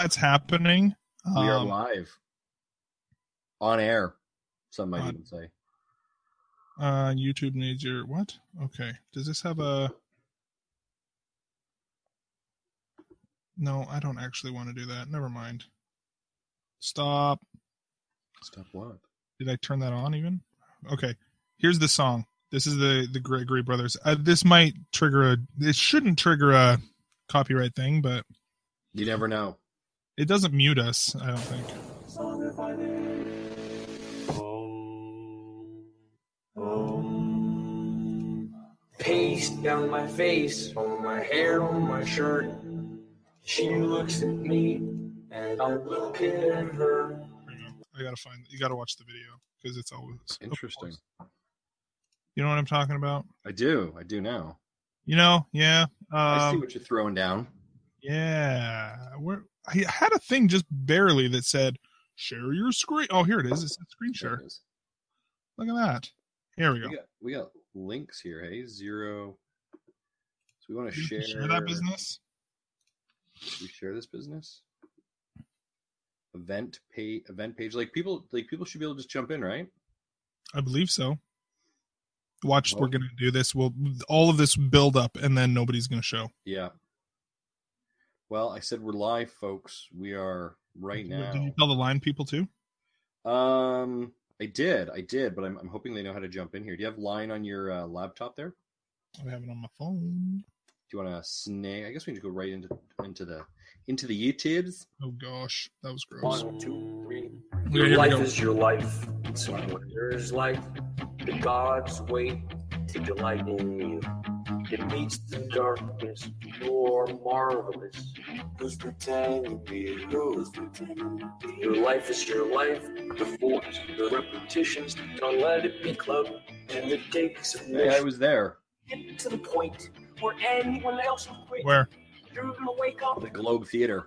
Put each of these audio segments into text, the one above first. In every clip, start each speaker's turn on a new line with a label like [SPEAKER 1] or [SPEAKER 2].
[SPEAKER 1] that's happening.
[SPEAKER 2] We are live. On air, some might even say.
[SPEAKER 1] YouTube needs your what? Okay. Does this have a... No, I don't actually want to do that. Never mind. Stop.
[SPEAKER 2] Stop what?
[SPEAKER 1] Did I turn that on even? Okay. Here's the song. This is the Gregory Brothers. This might trigger it shouldn't trigger a copyright thing, but
[SPEAKER 2] you never know.
[SPEAKER 1] It doesn't mute us, I don't think.
[SPEAKER 3] Paste down my face, on my hair, on my shirt. She looks at me, and I look at her.
[SPEAKER 1] You gotta watch the video because it's always
[SPEAKER 2] interesting.
[SPEAKER 1] You know what I'm talking about?
[SPEAKER 2] I do now.
[SPEAKER 1] Yeah.
[SPEAKER 2] I see what you're throwing down.
[SPEAKER 1] Yeah. I had a thing just barely that said, share your screen. Oh, here it is. It says screen share. Look at that. Here we go.
[SPEAKER 2] We got links here, hey? 0. So we want to
[SPEAKER 1] share that business?
[SPEAKER 2] Should we share this business? Event page. Like people should be able to just jump in, right?
[SPEAKER 1] I believe so. Watch, we're going to do this. All of this build up, and then nobody's going to show.
[SPEAKER 2] Yeah. Well, I said we're live, folks. We are right now.
[SPEAKER 1] Did you tell the line people too?
[SPEAKER 2] I did, but I'm hoping they know how to jump in here. Do you have line on your laptop there?
[SPEAKER 1] I have it on my phone.
[SPEAKER 2] Do you want to snag? I guess we need to go right into the YouTubes.
[SPEAKER 1] Oh gosh, that was gross.
[SPEAKER 3] 1, 2, 3. Your life is your life. So there's life. The gods wait to delight in you. It meets the darkness. You're marvelous. Who's pretending to be who? Your life is your life. The force, the repetitions. Don't let it be club. And the takes of
[SPEAKER 2] Hey, I was there.
[SPEAKER 3] Get to the point where anyone else will quit.
[SPEAKER 1] Where?
[SPEAKER 3] You're gonna wake up.
[SPEAKER 2] The Globe Theater.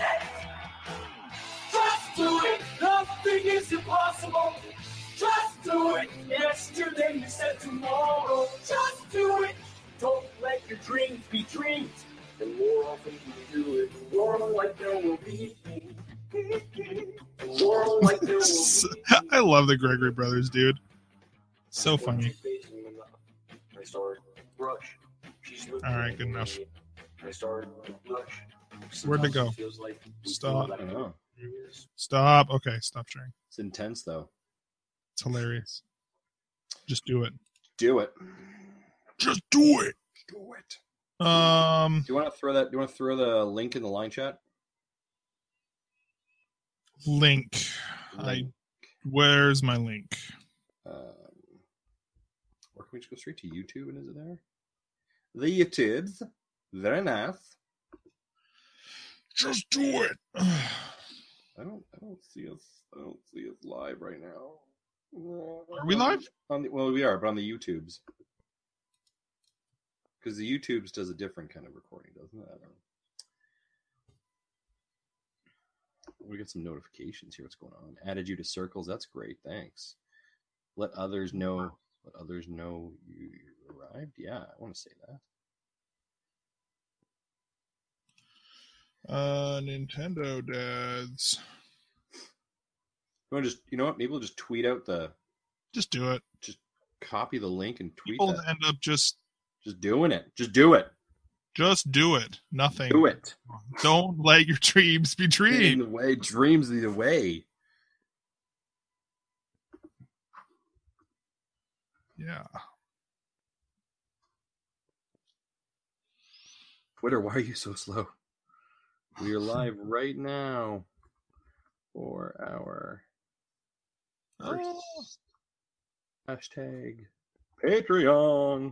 [SPEAKER 3] Just do it. Nothing is impossible. Just do it. Yesterday you said tomorrow. Just do it. Don't let your dreams be dreams. The more often you do it, the more like there will be. The more like there will be.
[SPEAKER 1] I love the Gregory Brothers, dude. So funny.
[SPEAKER 3] I started brush.
[SPEAKER 1] All right, good enough.
[SPEAKER 3] I started brush.
[SPEAKER 1] Where'd it go?
[SPEAKER 3] Like
[SPEAKER 1] Stop.
[SPEAKER 2] I don't know.
[SPEAKER 1] Stop. Okay, stop sharing.
[SPEAKER 2] It's intense though.
[SPEAKER 1] It's hilarious. Just do it.
[SPEAKER 2] Do it.
[SPEAKER 1] Just do it.
[SPEAKER 2] Do it.
[SPEAKER 1] Do
[SPEAKER 2] you want to throw that? Do you want to throw the link in the line chat?
[SPEAKER 1] Link. Where's my link?
[SPEAKER 2] Or can we just go straight to YouTube and is it there? The YouTubes. Very nice.
[SPEAKER 1] Just do it.
[SPEAKER 2] I don't see us live right now.
[SPEAKER 1] Are we live?
[SPEAKER 2] Well, we are, but on the YouTubes. Because the YouTubes does a different kind of recording, doesn't it? I don't know. We get some notifications here. What's going on? Added you to circles. That's great. Thanks. Let others know. You arrived. Yeah, I want to say that.
[SPEAKER 1] Nintendo dads.
[SPEAKER 2] You know what? Maybe we'll just tweet out the.
[SPEAKER 1] Just do it.
[SPEAKER 2] Just copy the link and tweet.
[SPEAKER 1] People
[SPEAKER 2] that.
[SPEAKER 1] End up just
[SPEAKER 2] doing it. Just do it.
[SPEAKER 1] Just do it. Nothing.
[SPEAKER 2] Do it.
[SPEAKER 1] Don't let your dreams be dreams.
[SPEAKER 2] Dreams lead the way.
[SPEAKER 1] Yeah.
[SPEAKER 2] Twitter, why are you so slow? We are live right now for our hashtag Patreon.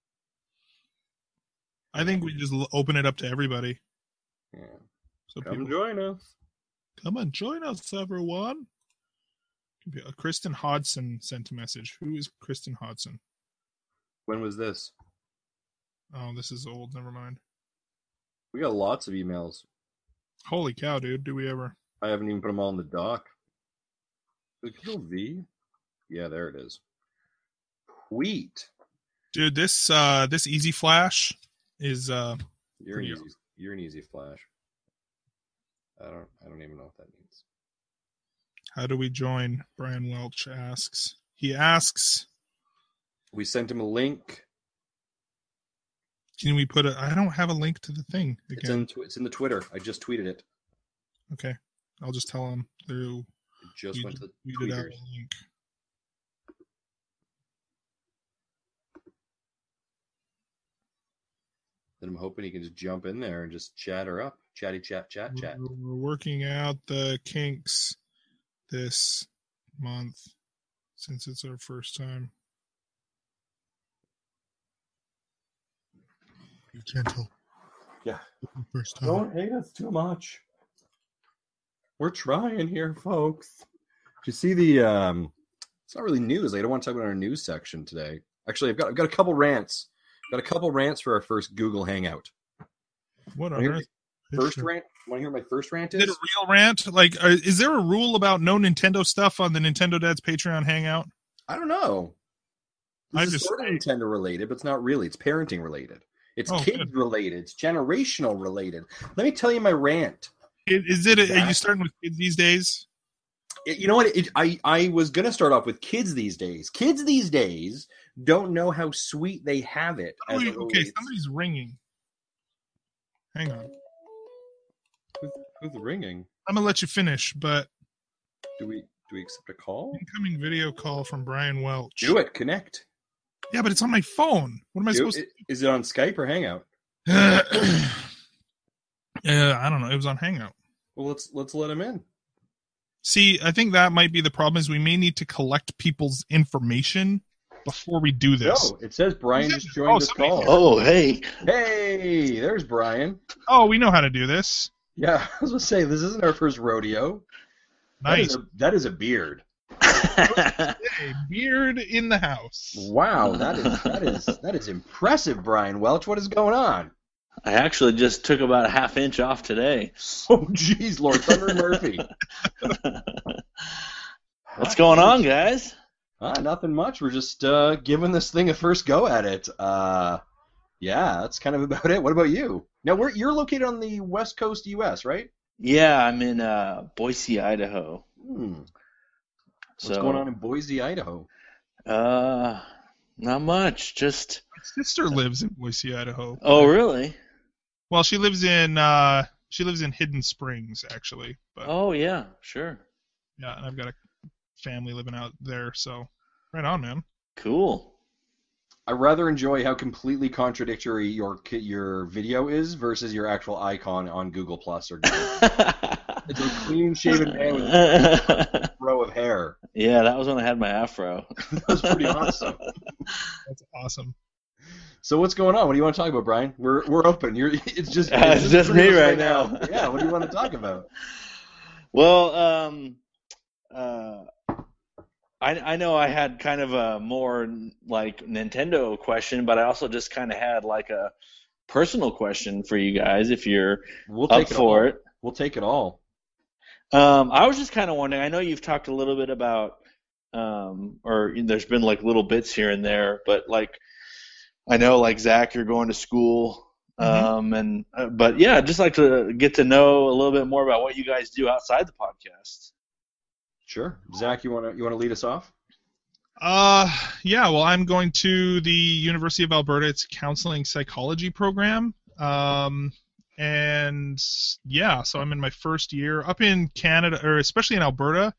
[SPEAKER 1] I think we just open it up to everybody.
[SPEAKER 2] Yeah.
[SPEAKER 1] So
[SPEAKER 2] come join us.
[SPEAKER 1] Come and join us, everyone. Kristen Hodson sent a message. Who is Kristen Hodson?
[SPEAKER 2] When was this?
[SPEAKER 1] Oh, this is old. Never mind.
[SPEAKER 2] We got lots of emails.
[SPEAKER 1] Holy cow, dude. Do we ever?
[SPEAKER 2] I haven't even put them all in the doc. Control V? Yeah, there it is. Tweet.
[SPEAKER 1] Dude, this Easy Flash is
[SPEAKER 2] You're an easy flash. I don't even know what that means.
[SPEAKER 1] How do we join? Brian Welch asks. He asks.
[SPEAKER 2] We sent him a link.
[SPEAKER 1] Can we put a? I don't have a link to the thing again.
[SPEAKER 2] It's in the Twitter. I just tweeted it.
[SPEAKER 1] Okay, I'll just tell him.
[SPEAKER 2] It just went to the tweeters.
[SPEAKER 1] Link.
[SPEAKER 2] Then I'm hoping he can just jump in there and just chat her up. Chatty chat.
[SPEAKER 1] We're working out the kinks this month since it's our first time. Be gentle.
[SPEAKER 2] Yeah.
[SPEAKER 1] First time.
[SPEAKER 2] Don't hate us too much. We're trying here, folks. Do you see the it's not really news. I don't want to talk about our news section today. Actually, I've got a couple rants. Got a couple rants for our first Google Hangout.
[SPEAKER 1] What on earth?
[SPEAKER 2] First rant? Want to hear my first rant
[SPEAKER 1] Is it a real rant? Like, is there a rule about no Nintendo stuff on the Nintendo Dad's Patreon Hangout?
[SPEAKER 2] I don't know. This is sort of Nintendo related, but it's not really. It's parenting related. It's kids related. It's generational related. Let me tell you my rant.
[SPEAKER 1] Are you starting with kids these days?
[SPEAKER 2] You know what? I was going to start off with kids these days. Kids these days don't know how sweet they have it.
[SPEAKER 1] Okay, somebody's ringing. Hang on.
[SPEAKER 2] Who's ringing?
[SPEAKER 1] I'm going to let you finish, but...
[SPEAKER 2] Do we accept a call?
[SPEAKER 1] Incoming video call from Brian Welch.
[SPEAKER 2] Do it. Connect.
[SPEAKER 1] Yeah, but it's on my phone. What am I supposed to...
[SPEAKER 2] Is it on Skype or Hangout?
[SPEAKER 1] I don't know. It was on Hangout.
[SPEAKER 2] Well, let's let him in.
[SPEAKER 1] See, I think that might be the problem is we may need to collect people's information before we do this.
[SPEAKER 2] No, it says Brian just joined this call.
[SPEAKER 4] Oh, hey.
[SPEAKER 2] Hey, there's Brian.
[SPEAKER 1] Oh, we know how to do this.
[SPEAKER 2] Yeah, I was going to say, this isn't our first rodeo.
[SPEAKER 1] Nice.
[SPEAKER 2] That is a beard.
[SPEAKER 1] A beard in the house.
[SPEAKER 2] Wow, that is impressive, Brian Welch. What is going on?
[SPEAKER 4] I actually just took about a half inch off today.
[SPEAKER 2] Oh, geez, Lord Thunder Murphy.
[SPEAKER 4] What's going on, guys?
[SPEAKER 2] Nothing much. We're just giving this thing a first go at it. Yeah, that's kind of about it. What about you? Now, you're located on the West Coast U.S., right?
[SPEAKER 4] Yeah, I'm in Boise, Idaho.
[SPEAKER 2] What's going on in Boise, Idaho?
[SPEAKER 4] Not much. Just
[SPEAKER 1] my sister lives in Boise, Idaho.
[SPEAKER 4] Oh, really?
[SPEAKER 1] Well, she lives in Hidden Springs, actually. But,
[SPEAKER 4] oh, yeah, sure.
[SPEAKER 1] Yeah, and I've got a family living out there, so right on, man.
[SPEAKER 4] Cool.
[SPEAKER 2] I rather enjoy how completely contradictory your video is versus your actual icon on Google Plus or Google. It's a clean-shaven man with a row of hair.
[SPEAKER 4] Yeah, that was when I had my afro.
[SPEAKER 2] That was pretty awesome.
[SPEAKER 1] That's awesome.
[SPEAKER 2] So what's going on? What do you want to talk about, Brian? We're open. It's just
[SPEAKER 4] me right now.
[SPEAKER 2] Yeah. What do you want to talk about?
[SPEAKER 4] Well, I know I had kind of a more like Nintendo question, but I also just kind of had like a personal question for you guys if you're up for it.
[SPEAKER 2] We'll take it all.
[SPEAKER 4] I was just kind of wondering. I know you've talked a little bit about, or there's been like little bits here and there, but like I know like Zach, you're going to school, but yeah, I'd just like to get to know a little bit more about what you guys do outside the podcast. Sure,
[SPEAKER 2] Zach, you want to lead us off?
[SPEAKER 1] Yeah. Well, I'm going to the University of Alberta. It's a counseling psychology program. And yeah, so I'm in my first year up in Canada, or especially in Alberta.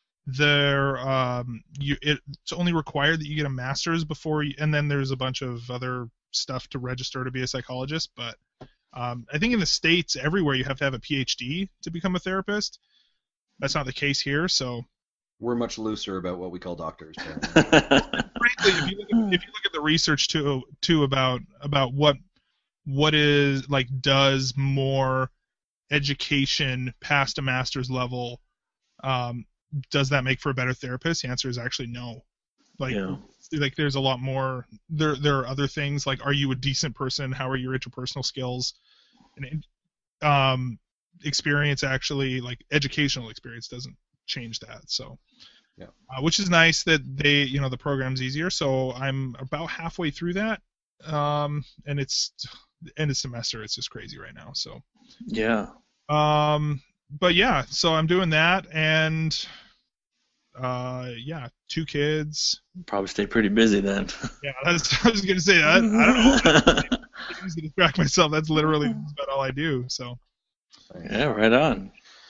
[SPEAKER 1] It's only required that you get a master's before, and then there's a bunch of other stuff to register to be a psychologist. But I think in the States, everywhere you have to have a PhD to become a therapist. That's not the case here, so
[SPEAKER 2] we're much looser about what we call doctors.
[SPEAKER 1] Frankly, if you look at the research too about what is like does more education past a master's level, does that make for a better therapist? The answer is actually no. Like there's a lot more. There are other things like, are you a decent person? How are your interpersonal skills? And experience actually, like educational experience, doesn't change that. So which is nice that they, the program's easier. So I'm about halfway through that, and it's the end of semester. It's just crazy right now. So but yeah, so I'm doing that, and yeah, 2 kids.
[SPEAKER 4] Probably stay pretty busy then.
[SPEAKER 1] Yeah, I was gonna say that. I don't know. I use to distract myself. That's literally about all I do. So.
[SPEAKER 4] Yeah, right on.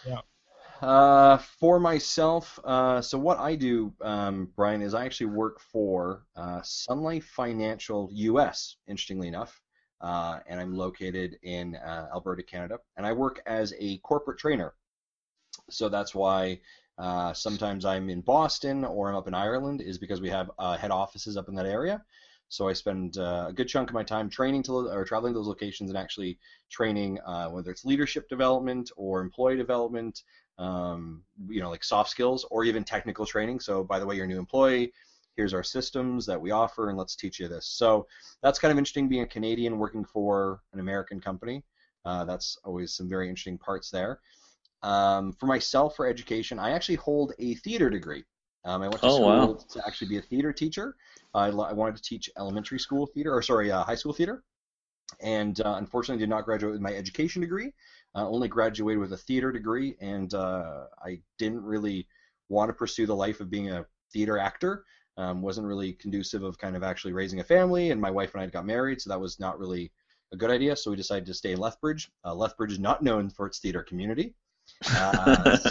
[SPEAKER 2] Yeah. For myself, so what I do, Brian, is I actually work for Sun Life Financial US, interestingly enough, and I'm located in Alberta, Canada, and I work as a corporate trainer. So that's why sometimes I'm in Boston or I'm up in Ireland, is because we have head offices up in that area. So I spend a good chunk of my time traveling to those locations and actually training, whether it's leadership development or employee development, like soft skills or even technical training. So by the way, you're a new employee, here's our systems that we offer, and let's teach you this. So that's kind of interesting, being a Canadian working for an American company. That's always some very interesting parts there. For myself, for education, I actually hold a theater degree. I went to school to actually be a theater teacher. I wanted to teach elementary school theater, high school theater, and unfortunately did not graduate with my education degree. Only graduated with a theater degree, and I didn't really want to pursue the life of being a theater actor. Wasn't really conducive of kind of actually raising a family, and my wife and I got married, so that was not really a good idea. So we decided to stay in Lethbridge. Lethbridge is not known for its theater community.
[SPEAKER 1] What is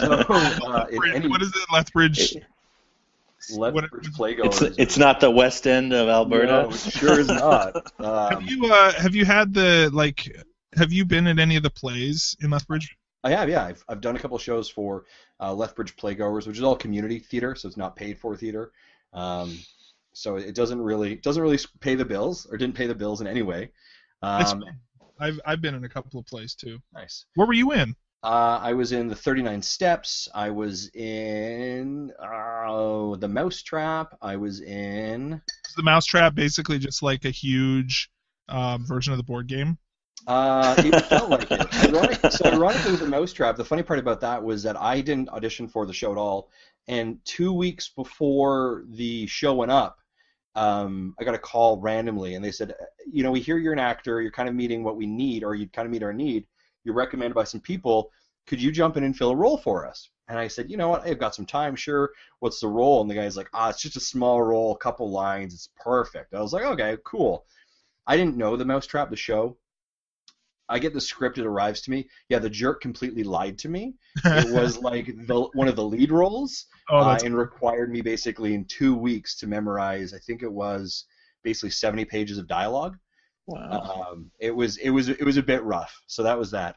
[SPEAKER 1] it, Lethbridge?
[SPEAKER 2] Lethbridge Playgoers.
[SPEAKER 4] It's not the West End of Alberta.
[SPEAKER 2] No, it sure is not.
[SPEAKER 1] Have you had have you been at any of the plays in Lethbridge?
[SPEAKER 2] I have, yeah. I've done a couple shows for Lethbridge Playgoers, which is all community theater, so it's not paid for theater. So it doesn't really pay the bills, or didn't pay the bills in any way.
[SPEAKER 1] I've been in a couple of plays too.
[SPEAKER 2] Nice.
[SPEAKER 1] Where were you in?
[SPEAKER 2] I was in the 39 Steps. I was in the Mousetrap. I was in.
[SPEAKER 1] Is the Mousetrap basically just like a huge version of the board game?
[SPEAKER 2] It felt like it. Ironically, with the Mousetrap, the funny part about that was that I didn't audition for the show at all, and 2 weeks before the show went up, I got a call randomly, and they said, we hear you're an actor, you're kind of meeting what we need, or you kind of meet our need. You're recommended by some people. Could you jump in and fill a role for us? And I said, you know what? I've got some time. Sure. What's the role? And the guy's like, it's just a small role, a couple lines. It's perfect. I was like, okay, cool. I didn't know the Mousetrap, the show. I get the script. It arrives to me. Yeah, the jerk completely lied to me. It was like one of the lead roles, and required me basically in 2 weeks to memorize. I think it was basically 70 pages of dialogue.
[SPEAKER 4] Wow.
[SPEAKER 2] It was a bit rough, so that was that.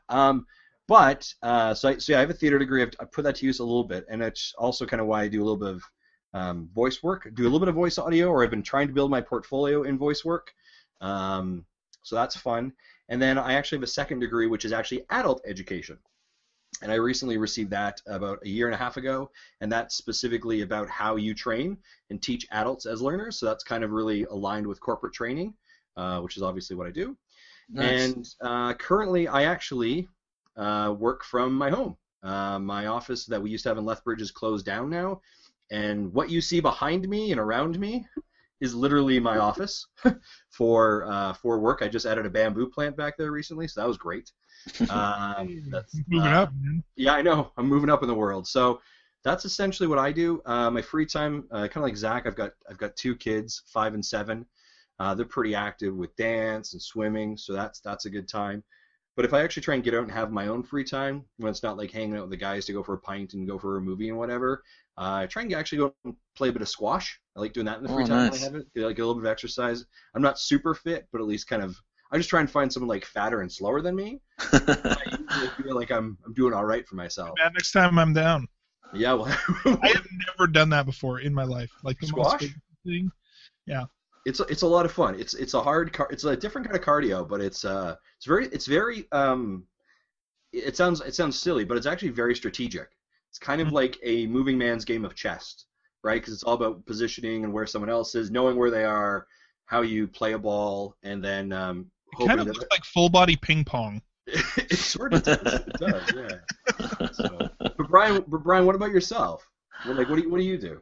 [SPEAKER 2] But I have a theater degree. I put that to use a little bit, and it's also kind of why I do a little bit of voice work. Do a little bit of voice audio, or I've been trying to build my portfolio in voice work. So that's fun. And then I actually have a second degree, which is actually adult education. And I recently received that about a year and a half ago, and that's specifically about how you train and teach adults as learners. So that's kind of really aligned with corporate training. Which is obviously what I do. Nice. And currently I actually work from my home. My office that we used to have in Lethbridge is closed down now, and what you see behind me and around me is literally my office for work. I just added a bamboo plant back there recently, so that was great. That's
[SPEAKER 1] moving up, man.
[SPEAKER 2] Yeah, I know. I'm moving up in the world. So that's essentially what I do. My free time, kind of like Zach, I've got 2 kids, 5 and 7. They're pretty active with dance and swimming, so that's a good time. But if I actually try and get out and have my own free time, when it's not like hanging out with the guys to go for a pint and go for a movie and whatever, I try and actually go and play a bit of squash. I like doing that in the free time when I have it. Get a little bit of exercise. I'm not super fit, but at least kind of. I just try and find someone like fatter and slower than me. I usually feel like I'm doing all right for myself.
[SPEAKER 1] Man, next time I'm down.
[SPEAKER 2] Yeah, well,
[SPEAKER 1] I have never done that before in my life. Like the
[SPEAKER 2] squash
[SPEAKER 1] thing. Yeah.
[SPEAKER 2] It's a lot of fun. It's a different kind of cardio, but it sounds silly, but it's actually very strategic. It's kind of like a moving man's game of chess, right? Because it's all about positioning and where someone else is, knowing where they are, how you play a ball, and then
[SPEAKER 1] it kind of looks like full body ping pong.
[SPEAKER 2] It sort of does. It does, yeah. So, but Brian, what about yourself? What do you do?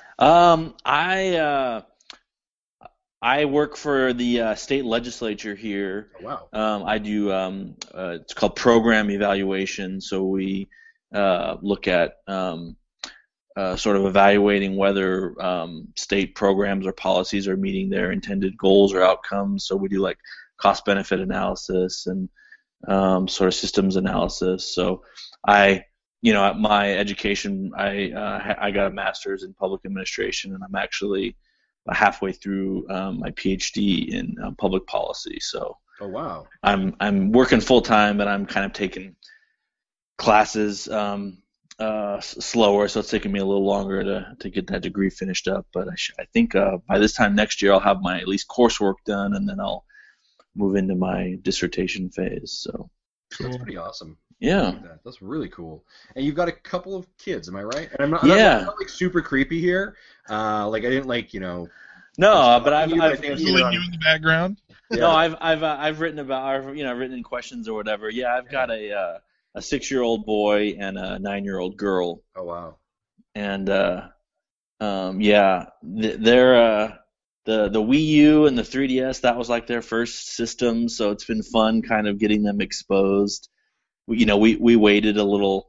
[SPEAKER 4] I work for the state legislature here.
[SPEAKER 2] Oh, wow.
[SPEAKER 4] I do it's called program evaluation. So we look at sort of evaluating whether state programs or policies are meeting their intended goals or outcomes. So we do like cost-benefit analysis and sort of systems analysis. So at my education, I got a master's in public administration, and I'm actually halfway through my PhD in public policy. So
[SPEAKER 2] oh wow,
[SPEAKER 4] I'm working full time, and I'm kind of taking classes slower, so it's taking me a little longer to get that degree finished up. But I think by this time next year I'll have my at least coursework done, and then I'll move into my dissertation phase. So
[SPEAKER 2] that's pretty awesome.
[SPEAKER 4] Yeah,
[SPEAKER 2] that's really cool. And you've got a couple of kids, am I right? And I'm not like super creepy here. Like I didn't like
[SPEAKER 4] No, but I've
[SPEAKER 1] you in the background.
[SPEAKER 4] Yeah. No, I've written about I've written in questions or whatever. Yeah, I've got a 6-year-old boy and a 9-year-old girl.
[SPEAKER 2] Oh wow.
[SPEAKER 4] And they're the Wii U and the 3DS, that was like their first system, so it's been fun kind of getting them exposed. We waited a little.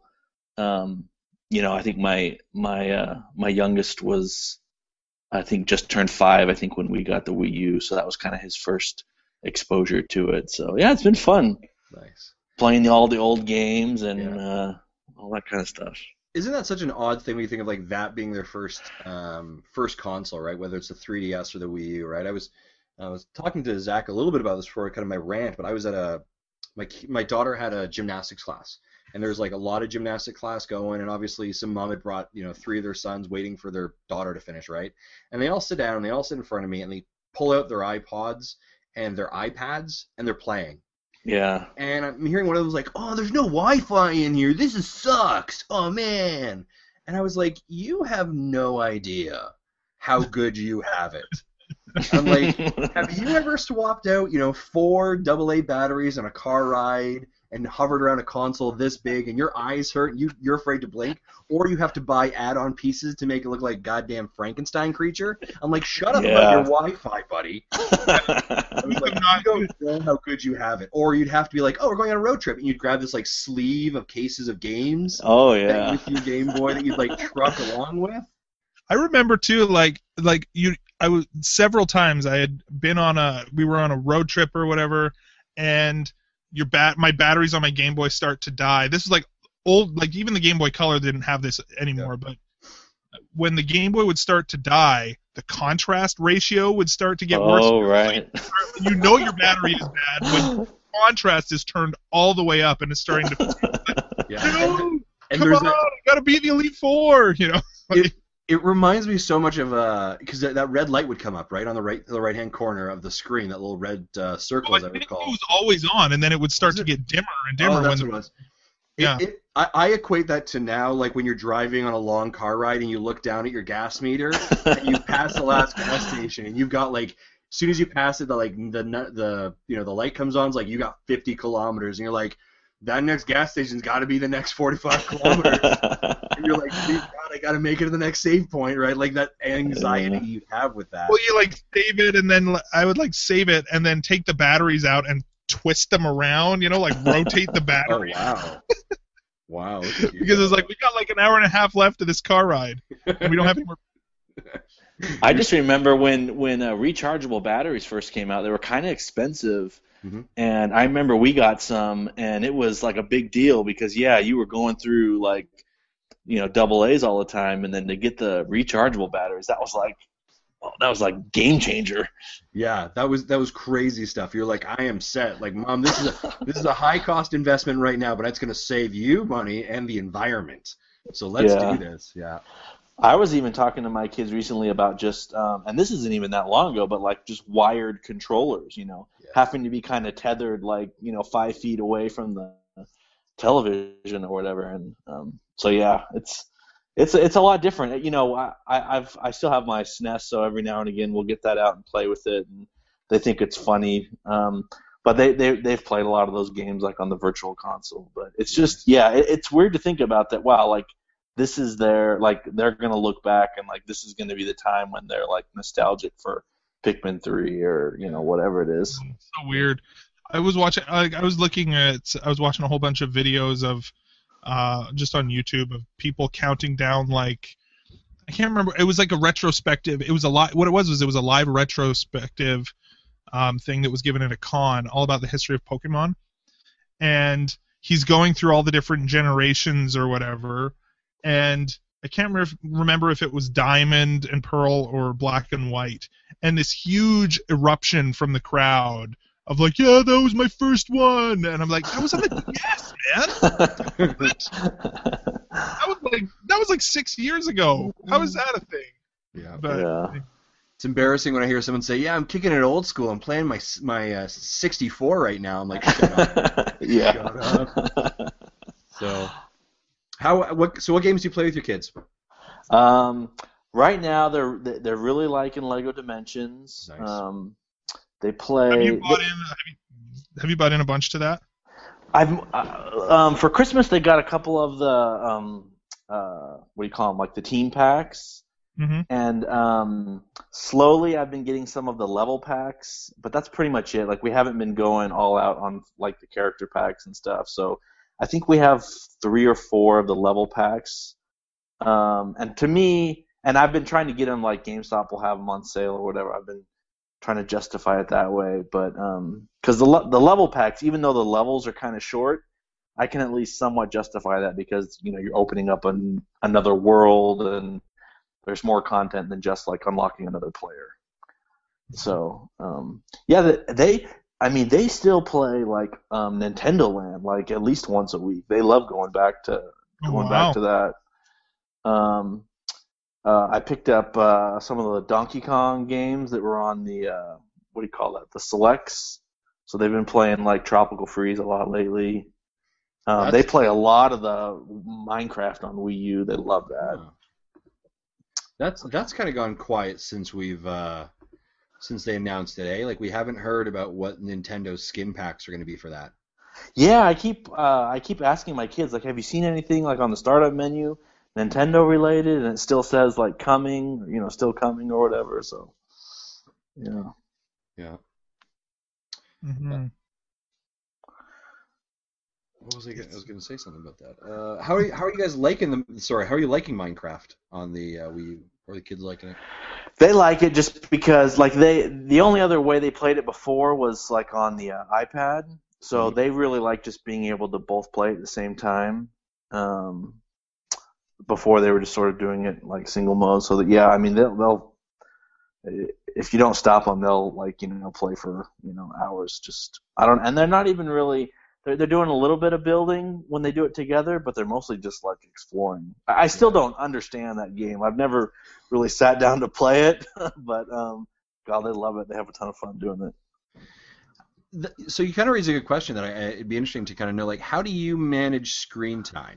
[SPEAKER 4] I think my youngest was, I think, just turned 5, I think, when we got the Wii U, so that was kind of his first exposure to it. So yeah, it's been fun.
[SPEAKER 2] Nice.
[SPEAKER 4] Playing all the old games and all that kind of stuff.
[SPEAKER 2] Isn't that such an odd thing when you think of like that being their first console, right? Whether it's the 3DS or the Wii U, right? I was talking to Zach a little bit about this before kind of my rant, but I was at my daughter had a gymnastics class, and there's like a lot of gymnastic class going, and obviously some mom had brought 3 of their sons waiting for their daughter to finish, right? And they all sit down, and they all sit in front of me, and they pull out their iPods and their iPads, and they're playing.
[SPEAKER 4] Yeah.
[SPEAKER 2] And I'm hearing one of them was like, "Oh, there's no Wi-Fi in here. This sucks. Oh man." And I was like, "You have no idea how good you have it." I'm like, "Have you ever swapped out, 4 AA batteries on a car ride and hovered around a console this big, and your eyes hurt, and you're afraid to blink, or you have to buy add-on pieces to make it look like goddamn Frankenstein creature?" I'm like, "Shut up about your Wi-Fi, buddy." I was like, "You don't know how good you have it." Or you'd have to be like, "Oh, we're going on a road trip," and you'd grab this like sleeve of cases of games.
[SPEAKER 4] Oh yeah.
[SPEAKER 2] With your Game Boy that you'd like truck along with.
[SPEAKER 1] I remember too, I was several times I had been we were on a road trip or whatever, and my batteries on my Game Boy start to die. This is like old, like even the Game Boy Color didn't have this anymore, but when the Game Boy would start to die, the contrast ratio would start to get worse.
[SPEAKER 4] Oh, right.
[SPEAKER 1] Your battery is bad when contrast is turned all the way up and it's starting to and come on, I gotta beat the Elite Four,
[SPEAKER 2] It reminds me so much of because that red light would come up right on the right hand corner of the screen, that little red circle, as I recall.
[SPEAKER 1] It was always on, and then it would start to get dimmer and dimmer.
[SPEAKER 2] Oh, that's what it was. Yeah. I equate that to now, like when you're driving on a long car ride and you look down at your gas meter and you pass the last gas station, and you've got like, as soon as you pass it, the light comes on, it's like you got 50 kilometers, and you're like, that next gas station's got to be the next 45 kilometers. And you're like, God, I got to make it to the next save point, right? Like that anxiety you have with that.
[SPEAKER 1] Well, you like save it, and then I would like save it, and then take the batteries out and twist them around, like rotate the battery.
[SPEAKER 2] Oh, wow. Wow.
[SPEAKER 1] Because it's like, we got like an hour and a half left of this car ride, and we don't have any more.
[SPEAKER 4] I just remember when rechargeable batteries first came out, they were kind of expensive. Mm-hmm. And I remember we got some, and it was like a big deal because, you were going through like, AA's all the time, and then to get the rechargeable batteries, that was like game changer.
[SPEAKER 2] Yeah, that was crazy stuff. You're like, I am set. Like, Mom, this is a high cost investment right now, but it's going to save you money and the environment. So let's do this. Yeah.
[SPEAKER 4] I was even talking to my kids recently about just, and this isn't even that long ago, but like just wired controllers, having to be kind of tethered, like, 5 feet away from the television or whatever. And so yeah, it's a lot different. I still have my SNES, so every now and again we'll get that out and play with it, and they think it's funny. But they've played a lot of those games like on the virtual console. But it's just it's weird to think about that. Wow, like this is they're gonna look back and like this is gonna be the time when they're like nostalgic for Pikmin 3 or whatever it is.
[SPEAKER 1] It's so weird. I was watching a whole bunch of videos of just on YouTube of people counting down like I can't remember. It was like a retrospective. It was a live. What it was a live retrospective thing that was given at a con, all about the history of Pokemon, and he's going through all the different generations or whatever, and I can't remember if it was Diamond and Pearl or Black and White, and this huge eruption from the crowd of like, yeah, that was my first one, and I'm like, that was on the DS, man. That was like 6 years ago. How is that a thing?
[SPEAKER 2] Yeah.
[SPEAKER 1] But,
[SPEAKER 4] Yeah.
[SPEAKER 2] It's embarrassing when I hear someone say, "Yeah, I'm kicking it old school. I'm playing my 64 right now." I'm like, "Shut up."
[SPEAKER 4] Yeah.
[SPEAKER 2] Shut up. So, what games do you play with your kids?
[SPEAKER 4] Right now they're really liking Lego Dimensions.
[SPEAKER 2] Nice.
[SPEAKER 4] They play.
[SPEAKER 1] Have you bought in a bunch to that?
[SPEAKER 4] I've for Christmas they got a couple of the what do you call them, like the team packs, and slowly I've been getting some of the level packs, but that's pretty much it. Like we haven't been going all out on like the character packs and stuff. So I think we have 3 or 4 of the level packs, and to me, and I've been trying to get them like GameStop will have them on sale or whatever. I've been trying to justify it that way, but because the level packs, even though the levels are kind of short, I can at least somewhat justify that because you're opening up another world and there's more content than just like unlocking another player. So yeah, they still play like Nintendo Land like at least once a week. They love going back to that. I picked up some of the Donkey Kong games that were on the what do you call that? The Selects. So they've been playing like Tropical Freeze a lot lately. They play a lot of the Minecraft on Wii U. They love that.
[SPEAKER 2] That's kind of gone quiet since since they announced it. Like we haven't heard about what Nintendo's skin packs are going to be for that.
[SPEAKER 4] Yeah, I keep asking my kids like, have you seen anything like on the startup menu? Nintendo related, and it still says like coming, still coming or whatever. So, yeah.
[SPEAKER 2] Yeah.
[SPEAKER 1] Mm-hmm.
[SPEAKER 2] What was I going to say something about that? How are you guys liking How are you liking Minecraft on the Wii U? Are the kids liking it?
[SPEAKER 4] They like it just because like the only other way they played it before was like on the iPad. So they really like just being able to both play at the same time. Before they were just sort of doing it like single mode, so that they'll if you don't stop them, they'll like play for hours. And they're not even really they're doing a little bit of building when they do it together, but they're mostly just like exploring. I still don't understand that game. I've never really sat down to play it, but God, they love it. They have a ton of fun doing it.
[SPEAKER 2] So you kind of raised a good question that it'd be interesting to kind of know, like, how do you manage screen time?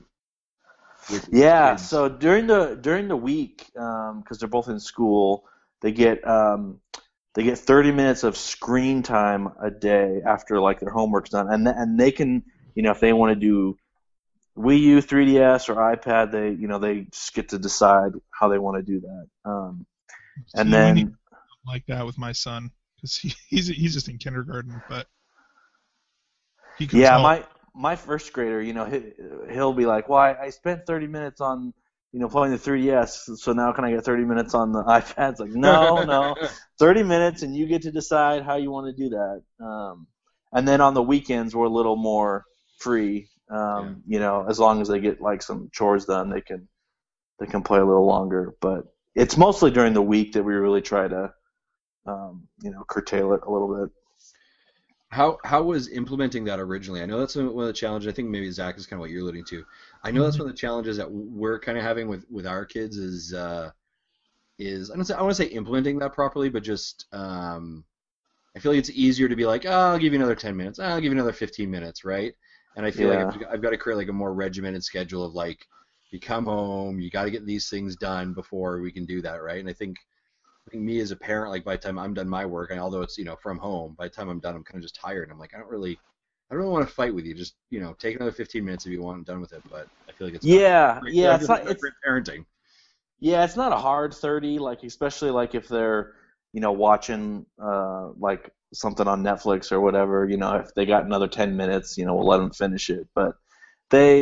[SPEAKER 4] So during the week, because they're both in school, they get 30 minutes of screen time a day after like their homework's done, and they can if they want to do Wii U, 3DS, or iPad, they just get to decide how they want to do that. And then
[SPEAKER 1] like that with my son because he's just in kindergarten, but he comes home.
[SPEAKER 4] My first grader, he'll be like, well, I spent 30 minutes on, playing the 3DS, so now can I get 30 minutes on the iPad? It's like, no, 30 minutes, and you get to decide how you want to do that. And then on the weekends, we're a little more free. As long as they get like some chores done, they can play a little longer. But it's mostly during the week that we really try to, curtail it a little bit.
[SPEAKER 2] How was implementing that originally? I know that's one of the challenges. I think maybe Zach is kind of what you're alluding to. I know that's one of the challenges that we're kind of having with our kids is I want to say implementing that properly, but just I feel like it's easier to be like, I'll give you another 10 minutes, I'll give you another 15 minutes, right? And I feel like I've got to create like a more regimented schedule of like, you come home, you got to get these things done before we can do that, right? And I think me as a parent, like by the time I'm done my work, and although it's from home, by the time I'm done, I'm kind of just tired. And I'm like, I don't really want to fight with you. Just take another 15 minutes if you want. I'm done with it. But I feel like it's
[SPEAKER 4] it's
[SPEAKER 2] great parenting.
[SPEAKER 4] Yeah, it's not a hard 30. Like especially like if they're watching like something on Netflix or whatever. If they got another 10 minutes, we'll let them finish it. But they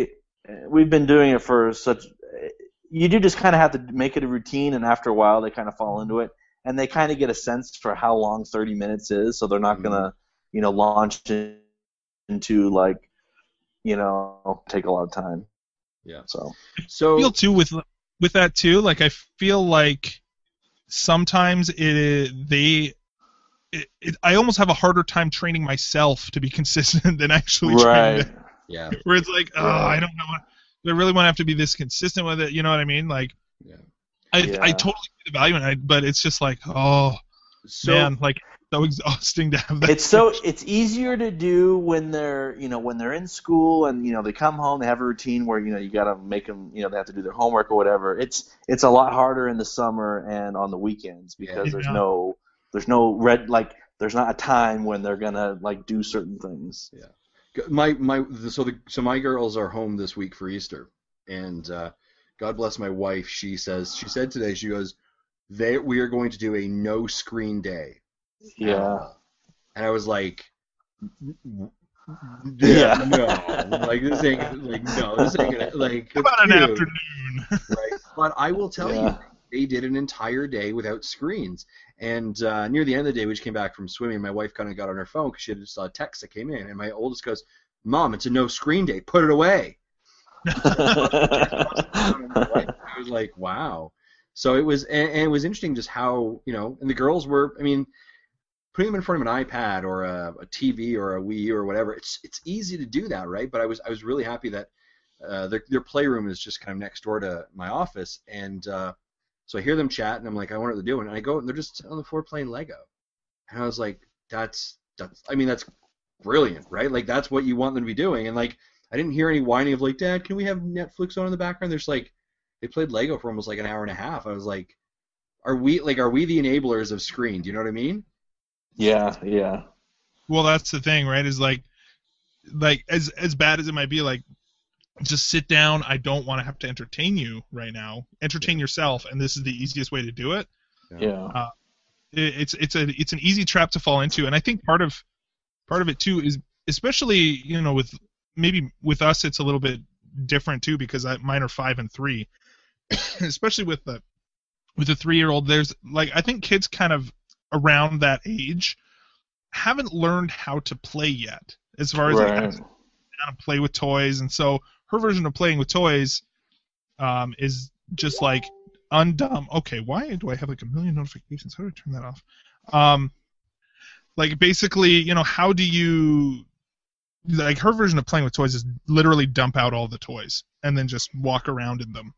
[SPEAKER 4] we've been doing it for such. You do just kind of have to make it a routine, and after a while, they kind of fall into it, and they kind of get a sense for how long 30 minutes is, so they're not gonna, launch into like, take a lot of time.
[SPEAKER 2] Yeah.
[SPEAKER 4] So
[SPEAKER 1] I feel too with that too. Like I feel like sometimes I almost have a harder time training myself to be consistent than actually training them.
[SPEAKER 2] Yeah.
[SPEAKER 1] Where it's like, I don't know. Do I really want to have to be this consistent with it? You know what I mean? Like, I totally see the value in it, but it's just like, man, like so exhausting to have that.
[SPEAKER 4] It's easier to do when they're in school and they come home, they have a routine where you got to make them they have to do their homework or whatever. It's a lot harder in the summer and on the weekends because there's not a time when they're gonna like do certain things.
[SPEAKER 2] Yeah. So my girls are home this week for Easter, and God bless my wife. She said today, she goes, we are going to do a no screen day.
[SPEAKER 4] Yeah.
[SPEAKER 2] And I was like,
[SPEAKER 4] Yeah.
[SPEAKER 2] No, like this ain't gonna like.
[SPEAKER 1] How about an afternoon?
[SPEAKER 2] Right. But I will tell you, they did an entire day without screens. And near the end of the day, we just came back from swimming. My wife kind of got on her phone because she just saw a text that came in. And my oldest goes, "Mom, it's a no screen day. Put it away." I was like, wow. So it was, and it was interesting just how, and the girls were, putting them in front of an iPad or a TV or a Wii or whatever, it's easy to do that, right? But I was really happy that their playroom is just kind of next door to my office, and so I hear them chat, and I'm like, I wonder what they're doing, and I go, and they're just on the floor playing Lego, and I was like, that's brilliant, right? Like that's what you want them to be doing, and like I didn't hear any whining of like, Dad, can we have Netflix on in the background? There's like, they played Lego for almost like an hour and a half. I was like, are we the enablers of screen? Do you know what I mean?
[SPEAKER 4] Yeah.
[SPEAKER 1] Well, that's the thing, right? Is like as bad as it might be, like just sit down. I don't want to have to entertain you right now. Entertain yourself, and this is the easiest way to do it.
[SPEAKER 4] Yeah.
[SPEAKER 1] It's an easy trap to fall into, and I think part of it too is, especially with us, it's a little bit different too because mine are 5 and 3, especially with the 3-year-old. There's like I think kids kind of around that age haven't learned how to play yet, as far as like, how to play with toys, and so her version of playing with toys is just like undumb. Okay, why do I have like a million notifications? How do I turn that off? Like basically, how do you like her version of playing with toys is literally dump out all the toys and then just walk around in them,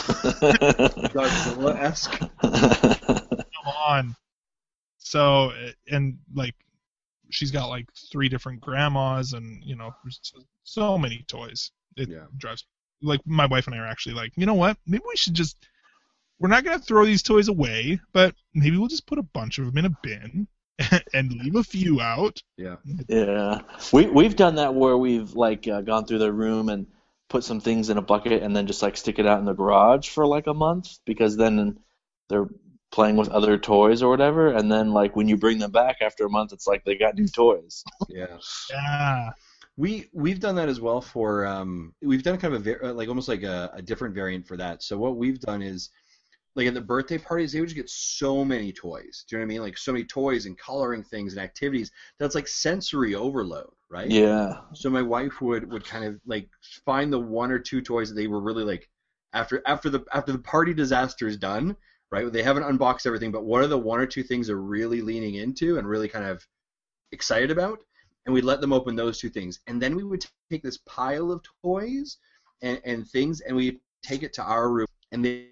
[SPEAKER 2] Godzilla-esque.
[SPEAKER 1] Come on. So, and like she's got like 3 different grandmas, and so many toys. It drives, like my wife and I are actually like, you know what? Maybe we should just, we're not gonna throw these toys away, but maybe we'll just put a bunch of them in a bin and leave a few out.
[SPEAKER 2] Yeah.
[SPEAKER 4] Yeah. We've done that where we've like gone through their room and put some things in a bucket and then just like stick it out in the garage for like a month, because then they're playing with other toys or whatever, and then like when you bring them back after a month, it's like they got new toys.
[SPEAKER 2] Yeah.
[SPEAKER 1] Yeah.
[SPEAKER 2] We've done that as well for we've done kind of almost like a different variant for that. So what we've done is, like at the birthday parties, they would just get so many toys. Do you know what I mean? Like so many toys and coloring things and activities. That's like sensory overload, right?
[SPEAKER 4] Yeah.
[SPEAKER 2] So my wife would kind of like find the 1 or 2 toys that they were really like after the party disaster is done, right? They haven't unboxed everything, but what are the 1 or 2 things they're really leaning into and really kind of excited about? And we'd let them open those 2 things, and then we would take this pile of toys and things, and we'd take it to our room, and they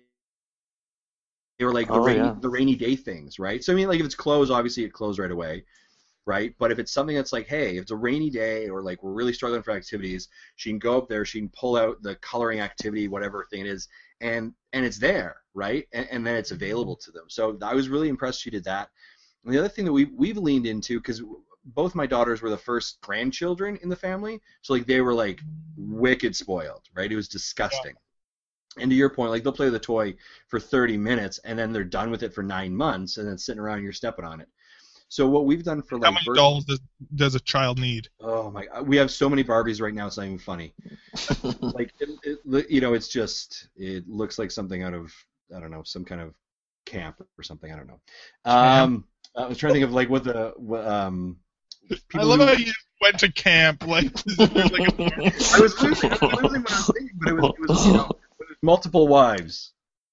[SPEAKER 2] were like the rainy day things, right? So I mean, like if it's clothes, obviously it clothes right away, right? But if it's something that's like, hey, if it's a rainy day or like we're really struggling for activities, she can go up there, she can pull out the coloring activity, whatever thing it is, and it's there, right? And then it's available to them. So I was really impressed she did that. And the other thing that we've leaned into, because both my daughters were the first grandchildren in the family, so like they were like wicked spoiled, right? It was disgusting. Yeah. And to your point, like they'll play with a toy for 30 minutes and then they're done with it for 9 months and then sitting around and you're stepping on it. So what we've done for
[SPEAKER 1] How many dolls does a child need?
[SPEAKER 2] Oh my! We have so many Barbies right now. It's not even funny. Like it's just it looks like something out of I don't know some kind of camp or something. I don't know. I was trying to think of like what the
[SPEAKER 1] I love how you went to camp like.
[SPEAKER 2] I was losing what I was thinking, but it was multiple wives.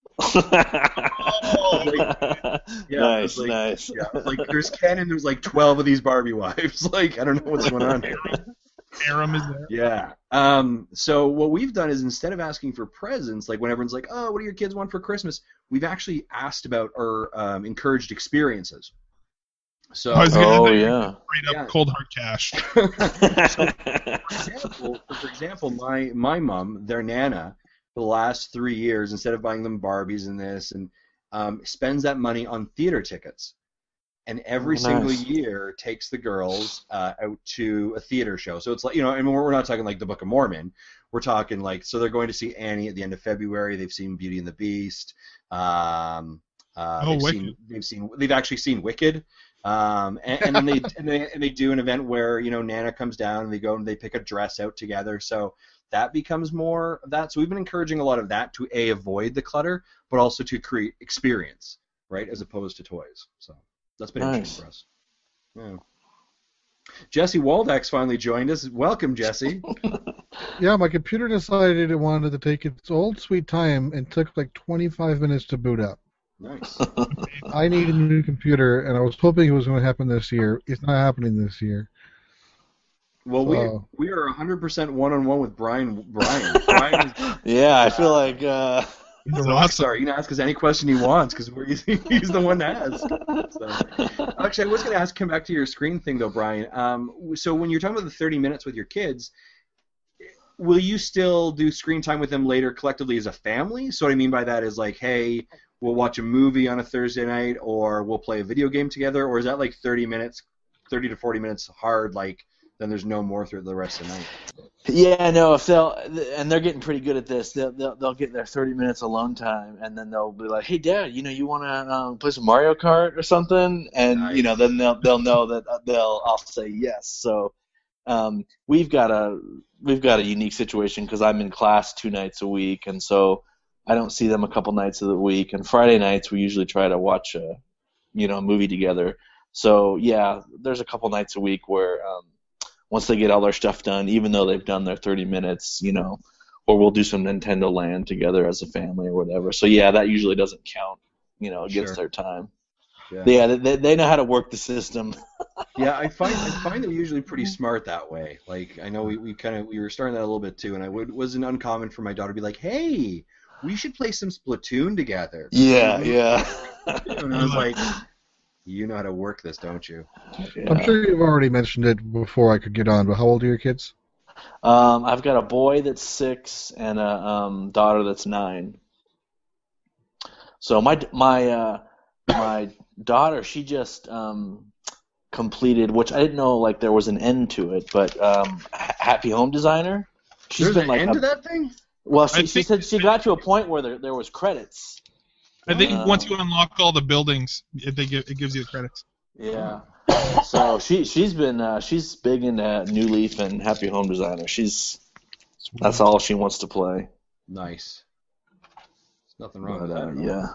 [SPEAKER 4] Nice.
[SPEAKER 2] Yeah, like there's Ken and there's like 12 of these Barbie wives. Like I don't know what's going on here.
[SPEAKER 1] Harem is there.
[SPEAKER 2] Yeah. So what we've done is instead of asking for presents, like when everyone's like, "Oh, what do your kids want for Christmas?" We've actually asked about or encouraged experiences. So
[SPEAKER 1] straight up cold hard cash.
[SPEAKER 2] For example, my mom, their Nana, for the last 3 years, instead of buying them Barbies and this, and spends that money on theater tickets, and every single year takes the girls out to a theater show. So it's like and we're not talking like the Book of Mormon. We're talking like so they're going to see Annie at the end of February. They've seen Beauty and the Beast. They've actually seen Wicked. And then they do an event where Nana comes down and they go and they pick a dress out together. So that becomes more of that. So we've been encouraging a lot of that to avoid the clutter, but also to create experience, right, as opposed to toys. So that's been interesting for us. Yeah. Jesse Waldeck's finally joined us. Welcome, Jesse.
[SPEAKER 5] Yeah, my computer decided it wanted to take its old sweet time and took like 25 minutes to boot up.
[SPEAKER 2] Nice.
[SPEAKER 5] I need a new computer, and I was hoping it was going to happen this year. It's not happening this year.
[SPEAKER 2] Well, we are 100% one-on-one with Brian. Brian
[SPEAKER 4] yeah, I feel like
[SPEAKER 2] he's a rock star. You can ask us any question he wants because he's the one to ask. So. Actually, I was going to come back to your screen thing though, Brian. So when you're talking about the 30 minutes with your kids, will you still do screen time with them later collectively as a family? So what I mean by that is like, hey, we'll watch a movie on a Thursday night, or we'll play a video game together, or is that like 30 to 40 minutes hard, like then there's no more through the rest of the night?
[SPEAKER 4] Yeah, no, and they're getting pretty good at this. They'll get their 30 minutes alone time, and then they'll be like, "Hey, Dad, you want to play some Mario Kart or something?" And
[SPEAKER 2] nice.
[SPEAKER 4] Then they'll know that I'll say yes. So we've got a unique situation because I'm in class 2 nights a week, and so I don't see them a couple nights of the week. And Friday nights we usually try to watch a movie together. So yeah, there's a couple nights a week where once they get all their stuff done, even though they've done their 30 minutes, or we'll do some Nintendo Land together as a family or whatever. So yeah, that usually doesn't count, against their time. Yeah, they know how to work the system.
[SPEAKER 2] Yeah, I find them usually pretty smart that way. Like I know we were starting that a little bit too, and it wasn't uncommon for my daughter to be like, "Hey, we should play some Splatoon together."
[SPEAKER 4] Yeah.
[SPEAKER 2] And I was like, you know how to work this, don't you?
[SPEAKER 5] Yeah. I'm sure you've already mentioned it before I could get on, but how old are your kids?
[SPEAKER 4] I've got a boy that's 6 and a daughter that's 9. So my daughter, she just completed, which I didn't know like there was an end to it, but Happy Home Designer.
[SPEAKER 2] There's an end to that thing?
[SPEAKER 4] Well, she said she got to a point where there was credits.
[SPEAKER 1] I think once you unlock all the buildings, it gives you the credits.
[SPEAKER 4] Yeah. So she's big into New Leaf and Happy Home Designer. That's all she wants to play.
[SPEAKER 2] Nice. There's nothing wrong with that.
[SPEAKER 4] Yeah.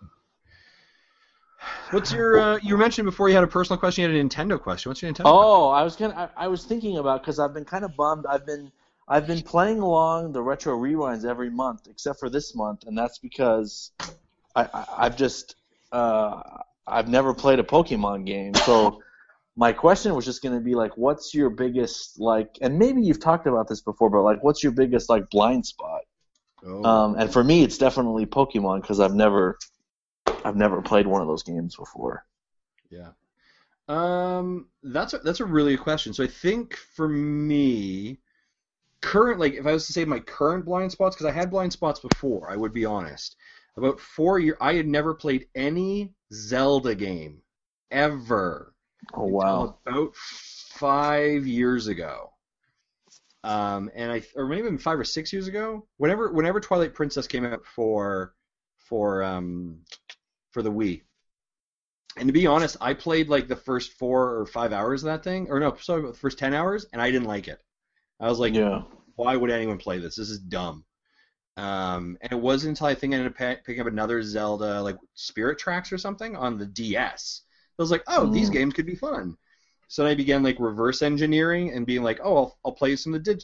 [SPEAKER 2] What's your? You mentioned before you had a personal question. You had a Nintendo question. What's your Nintendo?
[SPEAKER 4] Oh, question? I was thinking about because I've been kind of bummed. I've been playing along the retro rewinds every month, except for this month, and that's because I've never played a Pokemon game. So my question was just going to be like, what's your biggest and maybe you've talked about this before, but what's your biggest blind spot?
[SPEAKER 2] Oh.
[SPEAKER 4] And for me, it's definitely Pokemon because I've never played one of those games before.
[SPEAKER 2] Yeah. That's a really good question. So I think for me, if I was to say my current blind spots, because I had blind spots before, I would be honest. About 4 years, I had never played any Zelda game ever.
[SPEAKER 4] Oh wow!
[SPEAKER 2] About 5 years ago, or maybe even 5 or 6 years ago. Whenever Twilight Princess came out for the Wii, And to be honest, I played like the first 4 or 5 hours of that thing, or no, sorry, the first 10 hours, and I didn't like it. I was like, why would anyone play this? This is dumb. And it wasn't until I think I ended up picking up another Zelda, like Spirit Tracks or something, on the DS. I was like, oh, these games could be fun. So then I began like reverse engineering and being like, oh, I'll play some of the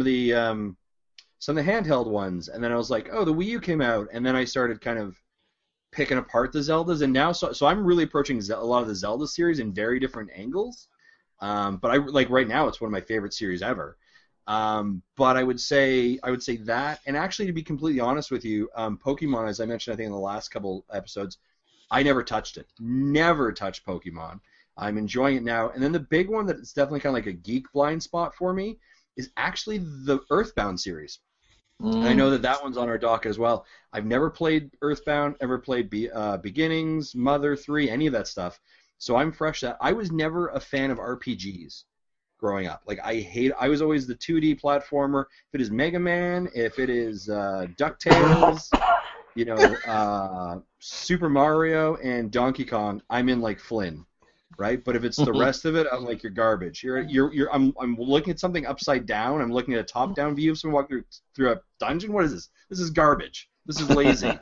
[SPEAKER 2] handheld ones. And then I was like, oh, the Wii U came out, and then I started kind of picking apart the Zeldas, and now so I'm really approaching a lot of the Zelda series in very different angles. But I like right now it's one of my favorite series ever. But I would say that, and actually to be completely honest with you, Pokemon, as I mentioned I think in the last couple episodes, I never touched it. Never touched Pokemon. I'm enjoying it now. And then the big one that's definitely kind of like a geek blind spot for me is actually the Earthbound series. And I know that one's on our docket as well. I've never played Earthbound, ever played Beginnings, Mother 3, any of that stuff. So I'm fresh. That I was never a fan of RPGs growing up. Like I was always the 2D platformer. If it is Mega Man, if it is DuckTales, Super Mario and Donkey Kong, I'm in like Flynn. Right, but if it's the rest of it, I'm like, you're garbage. I'm looking at something upside down. I'm looking at a top-down view of someone walking through a dungeon. What is this? This is garbage. This is lazy.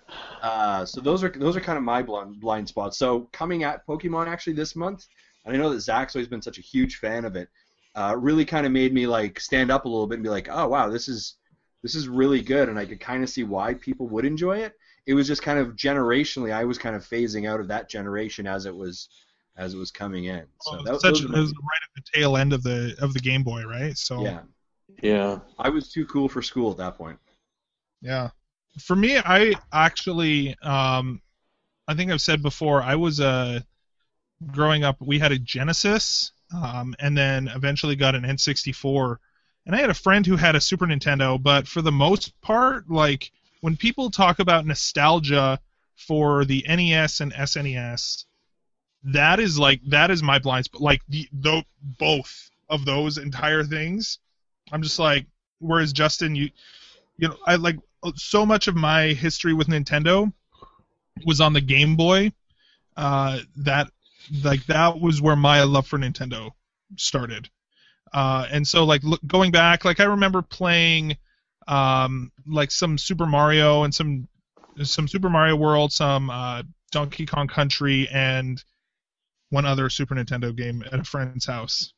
[SPEAKER 2] So those are kind of my blind spots. So coming at Pokemon actually this month, and I know that Zach's always been such a huge fan of it. Really kind of made me like stand up a little bit and be like, oh wow, this is really good, and I could kind of see why people would enjoy it. It was just kind of generationally, I was kind of phasing out of that generation as it was coming in. So
[SPEAKER 1] it was right at the tail end of the Game Boy, right? So
[SPEAKER 4] yeah.
[SPEAKER 2] I was too cool for school at that point.
[SPEAKER 1] Yeah. For me, I actually, I think I've said before, I was growing up. We had a Genesis, and then eventually got an N64, and I had a friend who had a Super Nintendo. But for the most part, like when people talk about nostalgia for the NES and SNES. That is my blind spot. Like both of those entire things, I'm just like. Whereas Justin, I like so much of my history with Nintendo was on the Game Boy. That was where my love for Nintendo started. And so like going back, like I remember playing like some Super Mario and some Super Mario World, some Donkey Kong Country, and one other Super Nintendo game at a friend's house.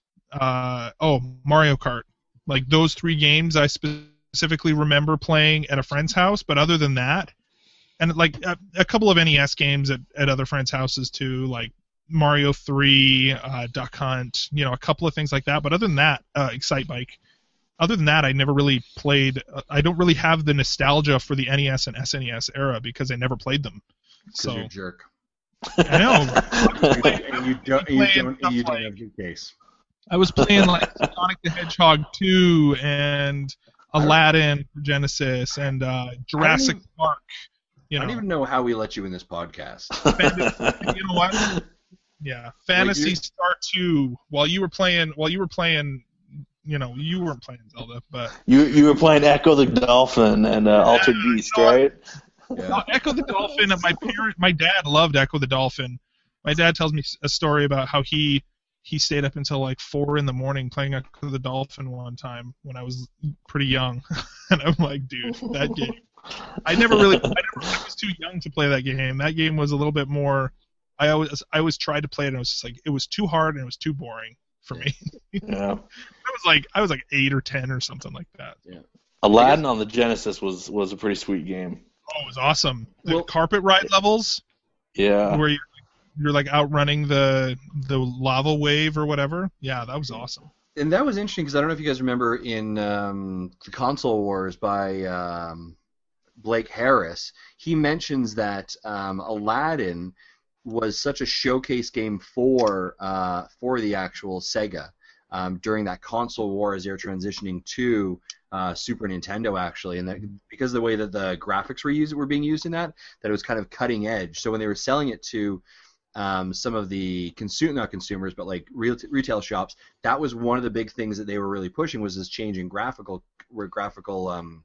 [SPEAKER 1] Mario Kart. Like those 3 games I specifically remember playing at a friend's house, but other than that, and like a couple of NES games at other friends' houses too, like Mario 3, Duck Hunt, a couple of things like that. But other than that, Excite Bike. Other than that, I never really played. I don't really have the nostalgia for the NES and SNES era because I never played them.
[SPEAKER 2] So you're a jerk.
[SPEAKER 1] I know.
[SPEAKER 2] And you don't have your case.
[SPEAKER 1] I was playing like Sonic the Hedgehog 2 and Aladdin for Genesis and Jurassic Park.
[SPEAKER 2] I don't even know how we let you in this podcast.
[SPEAKER 1] You know what? Yeah, Phantasy Star 2. While you were playing, you weren't playing Zelda, but
[SPEAKER 4] you were playing Echo the Dolphin and Altered Beast, right?
[SPEAKER 1] Yeah. Echo the Dolphin. My dad loved Echo the Dolphin. My dad tells me a story about how he stayed up until like 4 a.m. playing Echo the Dolphin one time when I was pretty young, and I'm like, dude, that game. I was too young to play that game. That game was a little bit more. I always tried to play it, and it was just like it was too hard and it was too boring for me.
[SPEAKER 4] Yeah.
[SPEAKER 1] I was like 8 or 10 or something like that.
[SPEAKER 2] Yeah.
[SPEAKER 4] Aladdin on the Genesis was a pretty sweet game.
[SPEAKER 1] Oh, it was awesome. The carpet ride levels.
[SPEAKER 4] Yeah.
[SPEAKER 1] Where you're like outrunning the lava wave or whatever. Yeah, that was awesome.
[SPEAKER 2] And that was interesting because I don't know if you guys remember in the Console Wars by Blake Harris, he mentions that Aladdin was such a showcase game for the actual Sega during that Console War as they were transitioning to Super Nintendo, actually, and that because of the way that the graphics were being used in that it was kind of cutting edge. So when they were selling it to some of the not consumers, but like retail shops, that was one of the big things that they were really pushing was this change in graphical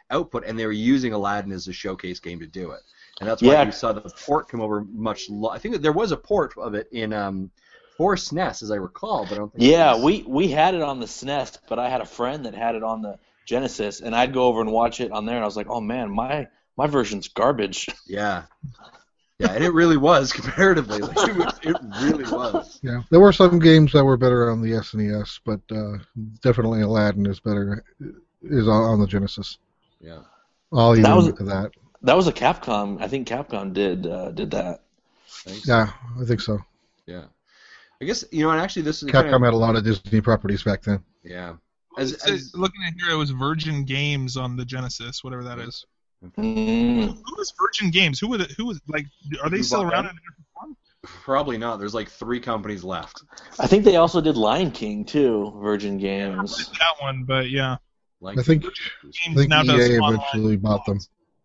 [SPEAKER 2] output, and they were using Aladdin as a showcase game to do it. And that's why you saw the port come over I think that there was a port of it in for SNES, as I recall, but I don't think
[SPEAKER 4] we had it on the SNES, but I had a friend that had it on the Genesis, and I'd go over and watch it on there, and I was like, oh, man, my version's garbage.
[SPEAKER 2] Yeah. Yeah, and it really was, comparatively. It really was.
[SPEAKER 5] Yeah, there were some games that were better on the SNES, but definitely Aladdin is better, is on the Genesis.
[SPEAKER 2] Yeah.
[SPEAKER 5] I'll even admit to that.
[SPEAKER 4] That was a Capcom. I think Capcom did that.
[SPEAKER 5] Yeah, I think so.
[SPEAKER 2] Yeah. I guess, and actually this is
[SPEAKER 5] Capcom had a lot of Disney properties back then.
[SPEAKER 2] Yeah.
[SPEAKER 1] Looking at here, it was Virgin Games on the Genesis, whatever that is.
[SPEAKER 2] Okay.
[SPEAKER 1] Who was Virgin Games? Who was like? Are they still around in a different form?
[SPEAKER 2] Probably not. There's like 3 companies left.
[SPEAKER 4] I think they also did Lion King too. Virgin Games.
[SPEAKER 1] That one, but yeah.
[SPEAKER 5] I think EA eventually bought them.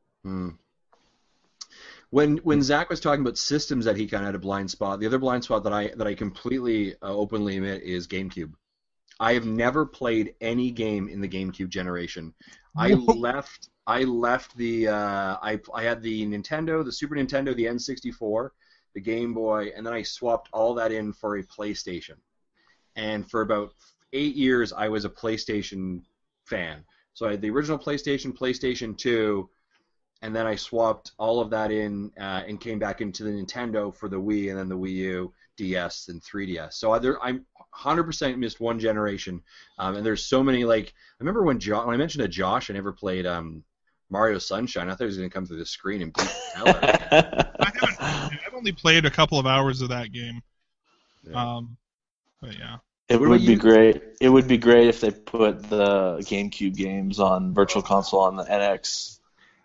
[SPEAKER 2] When Zach was talking about systems that he kind of had a blind spot, the other blind spot that I completely openly admit is GameCube. I have never played any game in the GameCube generation. I left the I had the Nintendo, the Super Nintendo, the N64, the Game Boy, and then I swapped all that in for a PlayStation. And for about 8 years, I was a PlayStation fan. So I had the original PlayStation, PlayStation 2, and then I swapped all of that in and came back into the Nintendo for the Wii, and then the Wii U, DS, and 3DS. So I'm 100% missed one generation, and there's so many. Like I remember when I mentioned to Josh, I never played Mario Sunshine. I thought he was going to come through the screen and beat the hell out of me.
[SPEAKER 1] I've only played a couple of hours of that game.
[SPEAKER 2] Yeah.
[SPEAKER 1] But yeah.
[SPEAKER 4] It would be great. It would be great if they put the GameCube games on Virtual Console on the NX.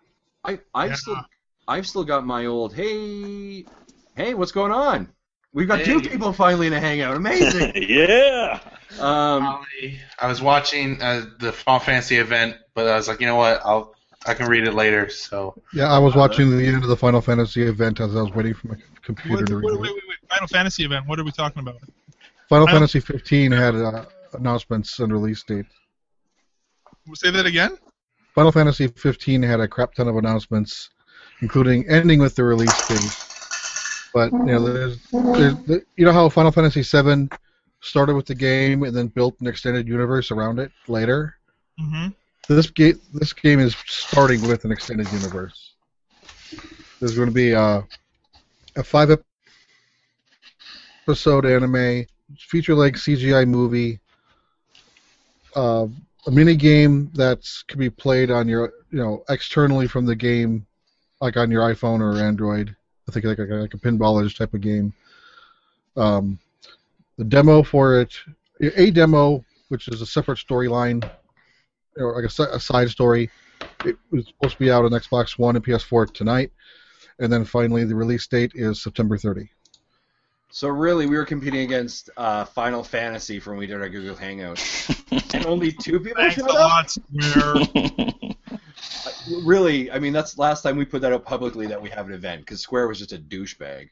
[SPEAKER 2] I've still got my old hey, what's going on? We've got 2 people finally in a hangout. Amazing.
[SPEAKER 4] Yeah.
[SPEAKER 6] I was watching the Final Fantasy event, but I was like, you know what? I can read it later. So.
[SPEAKER 5] Yeah, I was watching the end of the Final Fantasy event as I was waiting for my computer to read it.
[SPEAKER 1] Wait. Final Fantasy event. What are we talking about?
[SPEAKER 5] Final Fantasy 15 had announcements and release dates.
[SPEAKER 1] Say that again?
[SPEAKER 5] Final Fantasy 15 had a crap ton of announcements, including ending with the release date. But there's how Final Fantasy 7 started with the game and then built an extended universe around it later.
[SPEAKER 1] Mm-hmm.
[SPEAKER 5] This game is starting with an extended universe. There's going to be a 5-episode anime, feature-length CGI movie, a mini game that can be played on your externally from the game, like on your iPhone or Android. I think like a pinball-ish type of game. The demo for it, a demo, which is a separate storyline, or like a side story. It was supposed to be out on Xbox One and PS4 tonight, and then finally the release date is September 30.
[SPEAKER 2] So really, we were competing against Final Fantasy from when we did our Google Hangout, and only 2 people showed up. Really, I mean, that's last time we put that out publicly that we have an event, because Square was just a douchebag.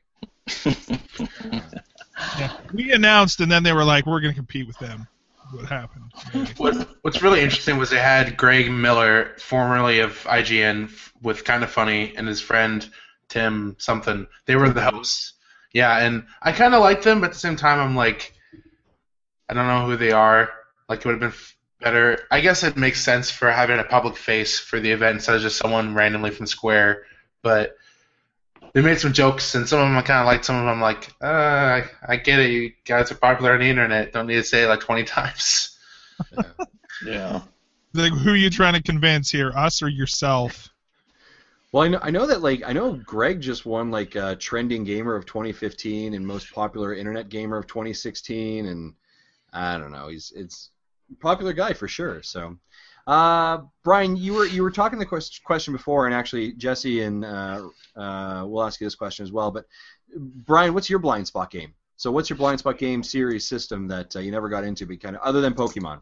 [SPEAKER 1] Yeah, we announced, and then they were like, we're going to compete with them. What happened?
[SPEAKER 6] What's really interesting was they had Greg Miller, formerly of IGN, with Kind of Funny, and his friend Tim something. They were the hosts. Yeah, and I kind of like them, but at the same time, I'm like, I don't know who they are. Like, it would have been better. I guess it makes sense for having a public face for the event instead of just someone randomly from Square. But they made some jokes, and some of them I kind of liked. Some of them I'm like, I get it. You guys are popular on the internet. Don't need to say it like 20 times.
[SPEAKER 4] Yeah.
[SPEAKER 1] Like, who are you trying to convince here, us or yourself?
[SPEAKER 2] Well, I know Greg just won Trending Gamer of 2015 and Most Popular Internet Gamer of 2016, and I don't know, it's a popular guy for sure. So, Brian, you were talking the question before, and actually Jesse and we'll ask you this question as well. But Brian, what's your blind spot game? So, what's your blind spot game series system that you never got into, but kind of other than Pokemon?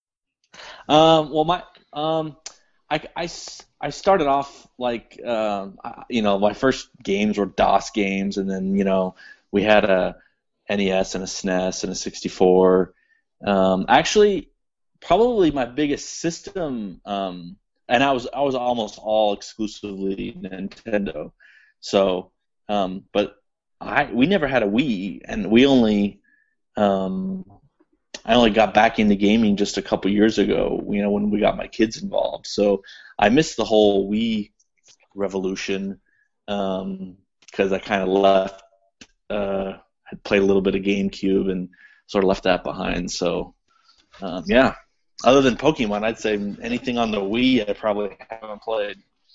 [SPEAKER 4] I started off my first games were DOS games, and then we had a NES and a SNES and a 64. Actually, probably my biggest system and I was almost all exclusively Nintendo. So, but we never had a Wii, and I only got back into gaming just a couple years ago, when we got my kids involved. So I missed the whole Wii revolution because I kind of left, had played a little bit of GameCube and sort of left that behind. So, yeah, other than Pokemon, I'd say anything on the Wii I probably haven't played.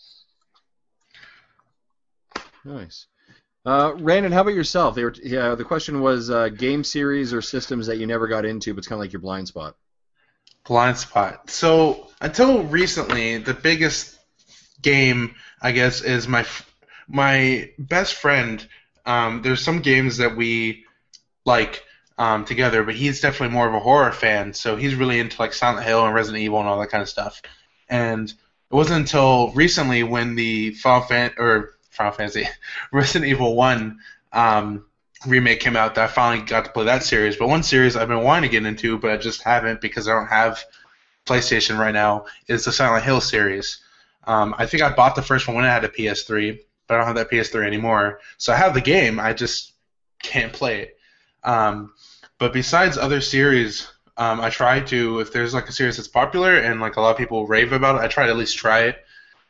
[SPEAKER 2] Nice. Randon, how about yourself? The question was game series or systems that you never got into, but it's kind of like your blind spot.
[SPEAKER 6] Blind spot. So until recently, the biggest game, I guess, is my best friend. There's some games that we like together, but he's definitely more of a horror fan, so he's really into like Silent Hill and Resident Evil and all that kind of stuff. And it wasn't until recently when the Final Fantasy Resident Evil 1 remake came out that I finally got to play that series. But one series I've been wanting to get into, but I just haven't because I don't have PlayStation right now, is the Silent Hill series. I think I bought the first one when I had a PS3, but I don't have that PS3 anymore. So I have the game, I just can't play it. But besides other series, I try to, if there's like a series that's popular and like a lot of people rave about it, I try to at least try it.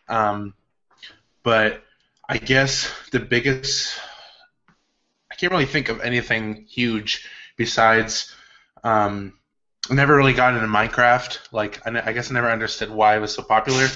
[SPEAKER 6] But I guess the biggest, I can't really think of anything huge besides, I never really got into Minecraft. Like, I guess I never understood why it was so popular.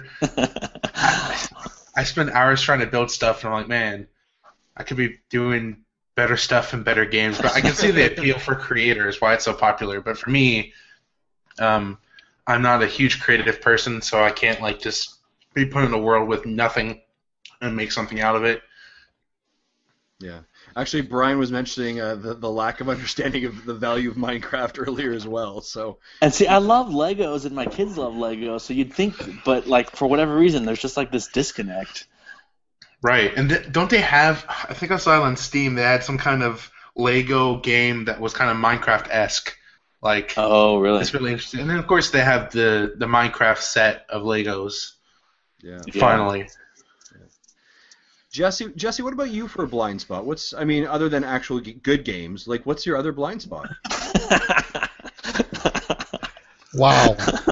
[SPEAKER 6] I spend hours trying to build stuff, and I'm like, man, I could be doing better stuff and better games. But I can see the appeal for creators, why it's so popular. But for me, I'm not a huge creative person, so I can't like just be put in a world with nothing and make something out of it.
[SPEAKER 2] Yeah. Actually, Brian was mentioning the lack of understanding of the value of Minecraft earlier as well. So. And
[SPEAKER 4] see, I love Legos, and my kids love Legos, so you'd think, but like for whatever reason, there's just like this disconnect.
[SPEAKER 6] Right, and don't they have, I think I saw it on Steam, they had some kind of Lego game that was kind of Minecraft-esque. Like,
[SPEAKER 4] oh, really?
[SPEAKER 6] It's really interesting. And then, of course, they have the Minecraft set of Legos.
[SPEAKER 2] Yeah.
[SPEAKER 6] Finally.
[SPEAKER 2] Yeah. Jesse, what about you for a blind spot? Other than actual good games, like what's your other blind spot?
[SPEAKER 5] Wow.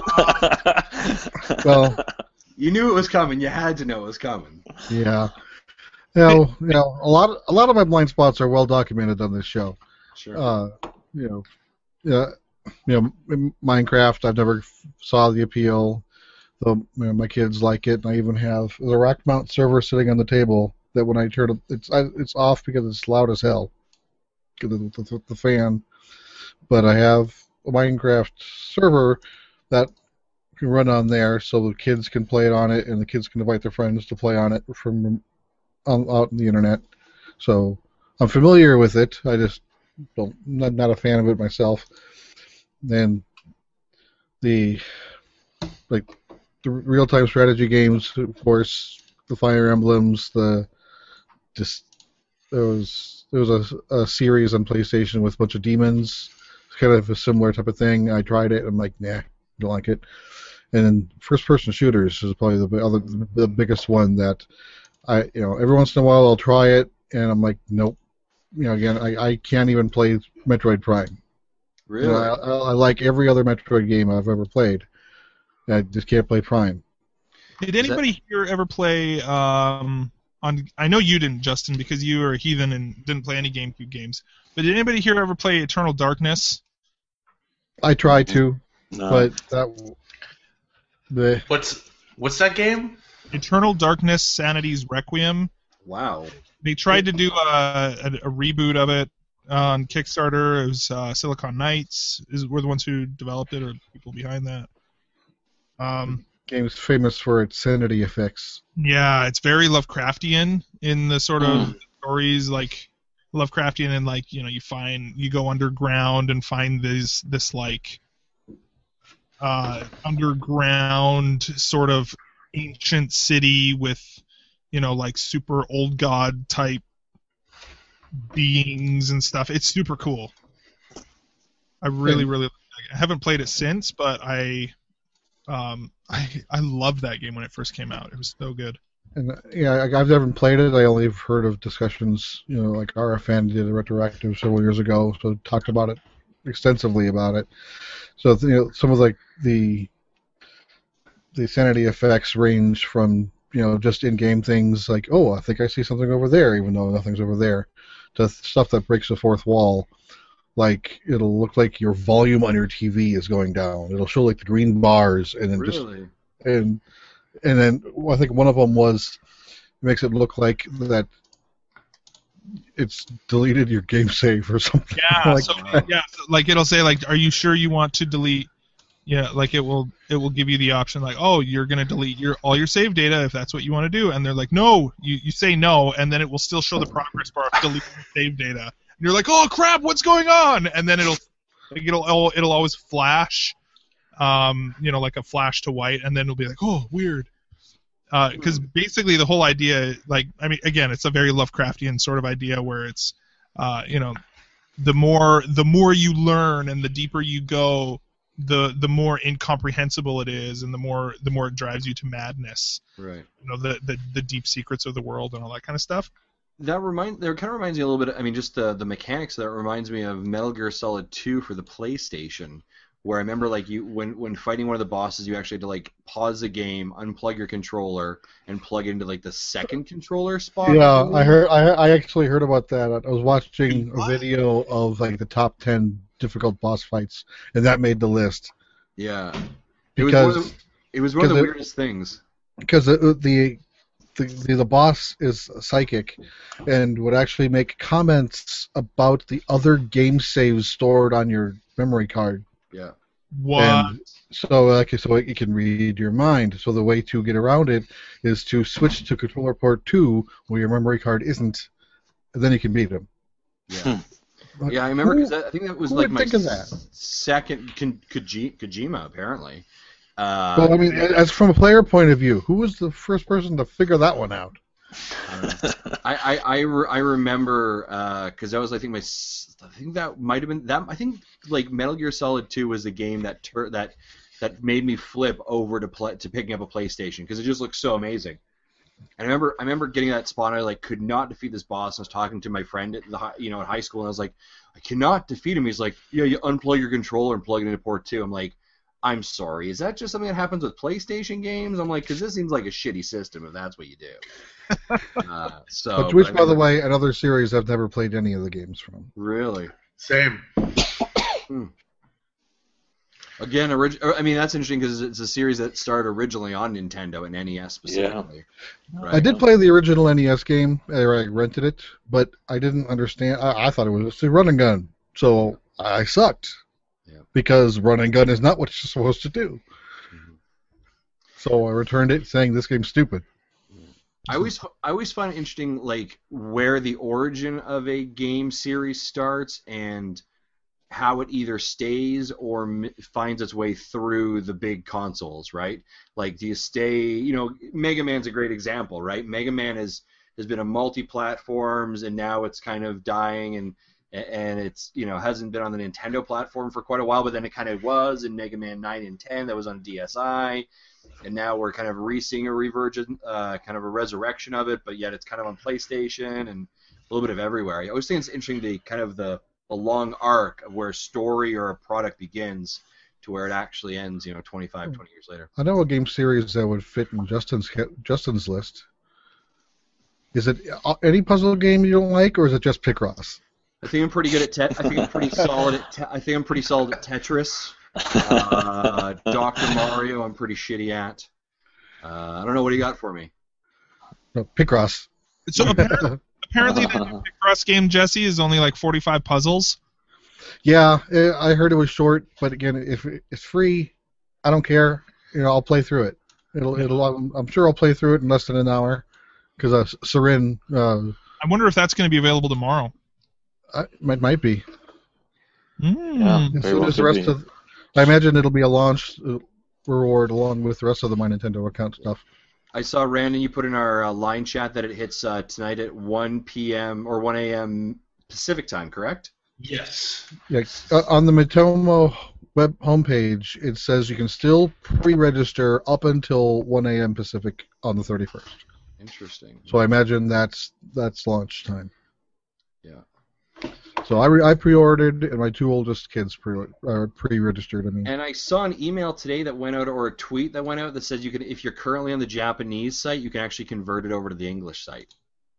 [SPEAKER 5] Well,
[SPEAKER 2] you knew it was coming. You had to know it was coming.
[SPEAKER 5] Yeah. A lot of my blind spots are well documented on this show.
[SPEAKER 2] Sure.
[SPEAKER 5] Minecraft. I've never saw the appeal, though my kids like it, and I even have the rack mount server sitting on the table that when I turn it, it's off because it's loud as hell, the fan. But I have a Minecraft server that can run on there, so the kids can play it on it, and the kids can invite their friends to play on it from out on the internet. So I'm familiar with it. I just not a fan of it myself. And the real-time strategy games, of course, the Fire Emblems, there was a series on PlayStation with a bunch of demons. It's kind of a similar type of thing. I tried it. I'm like, nah, don't like it. And then first-person shooters is probably the biggest one that every once in a while I'll try it, and I'm like, nope. Again, I can't even play Metroid Prime.
[SPEAKER 2] Really?
[SPEAKER 5] I like every other Metroid game I've ever played. I just can't play Prime.
[SPEAKER 1] Did anybody here ever play I know you didn't, Justin, because you were a heathen and didn't play any GameCube games. But did anybody here ever play Eternal Darkness?
[SPEAKER 5] I tried to, but
[SPEAKER 6] what's that game?
[SPEAKER 1] Eternal Darkness: Sanity's Requiem.
[SPEAKER 2] Wow.
[SPEAKER 1] They tried to do a reboot of it on Kickstarter. It was Silicon Knights were the ones who developed it, or people behind that.
[SPEAKER 5] Game's famous for its sanity effects.
[SPEAKER 1] Yeah, it's very Lovecraftian in the sort of stories, like Lovecraftian, and like you go underground and find this like underground sort of ancient city with like super old god type beings and stuff. It's super cool. I really like it. I haven't played it since, but I I loved that game when it first came out. It was so good.
[SPEAKER 5] And I've never played it. I only have heard of discussions. Like RFN did a retroactive several years ago, so talked about it extensively about it. So some of the sanity effects range from just in-game things like, oh, I think I see something over there, even though nothing's over there, to stuff that breaks the fourth wall. Like it'll look like your volume on your TV is going down. It'll show like the green bars, and then
[SPEAKER 2] Really?
[SPEAKER 5] and then I think one of them was makes it look like that it's deleted your game save or something.
[SPEAKER 1] Yeah,
[SPEAKER 5] like
[SPEAKER 1] so
[SPEAKER 5] that.
[SPEAKER 1] like it'll say like, are you sure you want to delete? Yeah, like it will give you the option like, oh, you're gonna delete all your save data if that's what you want to do, and they're like, no, you say no, and then it will still show the progress bar of deleting the save data, and you're like, oh crap, what's going on? And then it'll always flash, like a flash to white, and then it'll be like, oh, weird. Because basically the whole idea, like, I mean, again, it's a very Lovecraftian sort of idea where it's, the more you learn and the deeper you go, the more incomprehensible it is, and the more it drives you to madness.
[SPEAKER 2] Right.
[SPEAKER 1] The deep secrets of the world and all that kind of stuff.
[SPEAKER 2] That kind of reminds me a little bit. I mean, just the mechanics of that reminds me of Metal Gear Solid 2 for the PlayStation, where I remember like when fighting one of the bosses, you actually had to like pause the game, unplug your controller, and plug into like the second controller spot.
[SPEAKER 5] Yeah, I actually heard about that. I was watching a video of like the top 10 difficult boss fights, and that made the list.
[SPEAKER 2] Yeah,
[SPEAKER 5] it
[SPEAKER 2] was one of the weirdest things.
[SPEAKER 5] Because the boss is psychic, and would actually make comments about the other game saves stored on your memory card.
[SPEAKER 2] Yeah.
[SPEAKER 1] What?
[SPEAKER 5] And so it can read your mind. So the way to get around it is to switch to controller port 2 where your memory card isn't, and then you can beat him.
[SPEAKER 2] Yeah. Yeah, I remember because I think that was like my second Kojima apparently.
[SPEAKER 5] Well, I mean, as from a player point of view, who was the first person to figure that one out?
[SPEAKER 2] I remember because that was I think that might have been that I think like Metal Gear Solid 2 was the game that made me flip over to picking up a PlayStation because it just looked so amazing. And I remember getting that spot. And I like could not defeat this boss. I was talking to my friend at high school, and I was like, I cannot defeat him. He's like, yeah, you unplug your controller and plug it into port 2. I'm like, I'm sorry, is that just something that happens with PlayStation games? I'm like, because this seems like a shitty system if that's what you do.
[SPEAKER 5] Which, by the way, another series I've never played any of the games from.
[SPEAKER 2] Really?
[SPEAKER 6] Same.
[SPEAKER 2] Again, I mean, that's interesting because it's a series that started originally on Nintendo and NES specifically.
[SPEAKER 4] Yeah.
[SPEAKER 2] Right?
[SPEAKER 5] I did play the original NES game. I rented it, but I didn't understand. I thought it was a run and gun, so I sucked.
[SPEAKER 2] Yeah.
[SPEAKER 5] Because run and gun is not what you're supposed to do. Mm-hmm. So I returned it saying this game's stupid.
[SPEAKER 2] I always find it interesting, like where the origin of a game series starts and how it either stays or finds its way through the big consoles, right? Like, do you stay? Mega Man's a great example, right? Mega Man has been a multi-platforms, and now it's kind of dying, and it's hasn't been on the Nintendo platform for quite a while, but then it kind of was in Mega Man 9 and 10 that was on DSi. And now we're kind of seeing a resurgence, kind of a resurrection of it, but yet it's kind of on PlayStation and a little bit of everywhere. I always think it's interesting the long arc of where a story or a product begins to where it actually ends, 25, 20 years later.
[SPEAKER 5] I know a game series that would fit in Justin's list. Is it any puzzle game you don't like, or is it just Picross?
[SPEAKER 2] I think I'm pretty good at I think I'm pretty solid at Tetris. Dr. Mario, I'm pretty shitty at. I don't know what you got for me.
[SPEAKER 5] No, Picross.
[SPEAKER 1] So apparently the new Picross game, Jesse, is only like 45 puzzles.
[SPEAKER 5] Yeah, I heard it was short, but again, if it's free, I don't care. I'll play through it. I'm sure I'll play through it in less than an hour, because Sarin.
[SPEAKER 1] I wonder if that's going to be available tomorrow.
[SPEAKER 5] It might be.
[SPEAKER 4] Yeah,
[SPEAKER 5] so does the rest of. I imagine it'll be a launch reward along with the rest of the My Nintendo account stuff.
[SPEAKER 2] I saw, Randon, you put in our line chat that it hits tonight at 1 p.m. or 1 a.m. Pacific time, correct?
[SPEAKER 6] Yes.
[SPEAKER 5] Yeah, on the Mitomo web homepage, it says you can still pre-register up until 1 a.m. Pacific on the 31st.
[SPEAKER 2] Interesting.
[SPEAKER 5] So I imagine that's launch time.
[SPEAKER 2] Yeah.
[SPEAKER 5] So I pre-ordered, and my 2 oldest kids pre-registered. I mean.
[SPEAKER 2] And I saw an email today that went out, or a tweet that went out that said you can, if you're currently on the Japanese site, you can actually convert it over to the English site.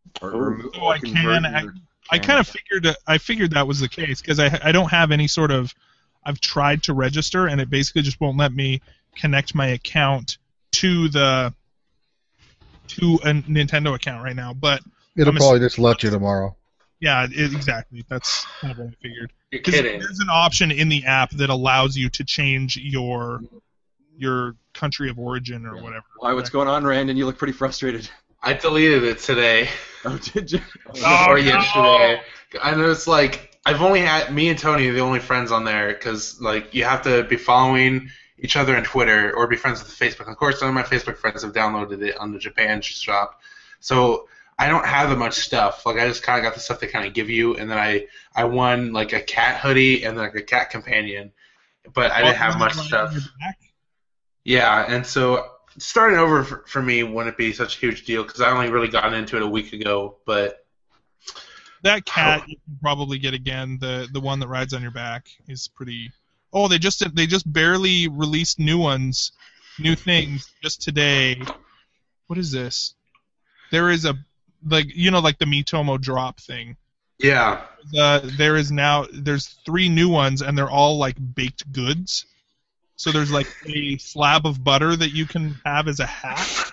[SPEAKER 1] I kind of figured that was the case because I don't have any sort of. I've tried to register and it basically just won't let me connect my account to a Nintendo account right now. But
[SPEAKER 5] it'll probably just let you tomorrow.
[SPEAKER 1] Yeah, exactly. That's kind of what I figured.
[SPEAKER 6] You're kidding.
[SPEAKER 1] There's an option in the app that allows you to change your country of origin or whatever.
[SPEAKER 2] Why? What's going on, Rand? And you look pretty frustrated.
[SPEAKER 6] I deleted it today.
[SPEAKER 2] Oh, did you?
[SPEAKER 6] Or yesterday. I know it's like I've only had me and Tony are the only friends on there because like you have to be following each other on Twitter or be friends with Facebook. Of course, none of my Facebook friends have downloaded it on the Japan shop, so I don't have that much stuff. Like I just kind of got the stuff they kind of give you, and then I won like a cat hoodie and like a cat companion, but I didn't have much stuff. Yeah, and so starting over for me wouldn't be such a huge deal because I only really got into it a week ago. But
[SPEAKER 1] that cat you can probably get again. The one that rides on your back is pretty. Oh, they just barely released new things just today. What is this? There is the Miitomo drop thing.
[SPEAKER 6] Yeah.
[SPEAKER 1] There's 3 new ones and they're all like baked goods. So there's like a slab of butter that you can have as a hat.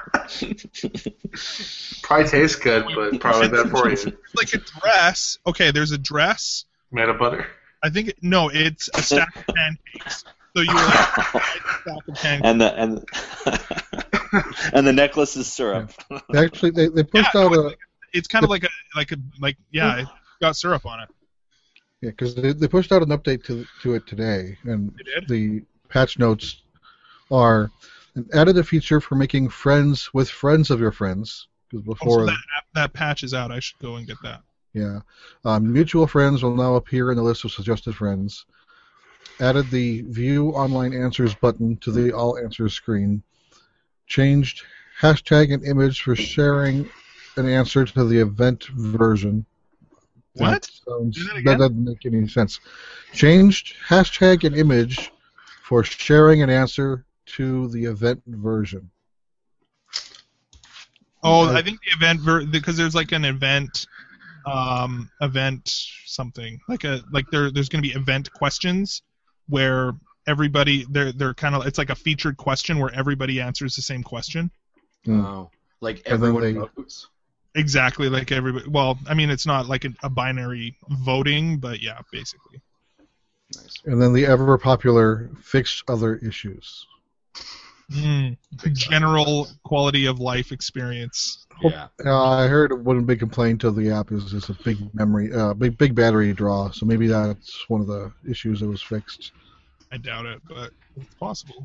[SPEAKER 6] Probably tastes good, but probably bad for you.
[SPEAKER 1] Like a dress. Okay, there's a dress.
[SPEAKER 6] Made of butter?
[SPEAKER 1] I think it's a stack of pancakes. So you like a stack of pancakes.
[SPEAKER 4] And the necklace is syrup.
[SPEAKER 5] Actually, they pushed out a.
[SPEAKER 1] It's kind of it's got syrup on it.
[SPEAKER 5] Yeah, because they pushed out an update to it today, and the patch notes are added a feature for making friends with friends of your friends. Because before
[SPEAKER 1] that patch is out, I should go and get that.
[SPEAKER 5] Yeah, mutual friends will now appear in the list of suggested friends. Added the View Online Answers button to the All Answers screen. Changed hashtag and image for sharing an answer to the event version.
[SPEAKER 1] What?
[SPEAKER 5] That doesn't make any sense. Changed hashtag and image for sharing an answer to the event version.
[SPEAKER 1] Oh, I think the event because there's like an event something there's going to be event questions where everybody they're kind of it's like a featured question where everybody answers the same question.
[SPEAKER 2] Oh, like everyone votes.
[SPEAKER 1] Exactly, like everybody. Well, I mean, it's not like a binary voting, but yeah, basically.
[SPEAKER 2] Nice.
[SPEAKER 5] And then the ever popular fix other issues.
[SPEAKER 1] General quality of life experience.
[SPEAKER 2] Yeah.
[SPEAKER 5] I heard one big complaint of the app is a big memory, big battery draw. So maybe that's one of the issues that was fixed.
[SPEAKER 1] I doubt it, but it's possible.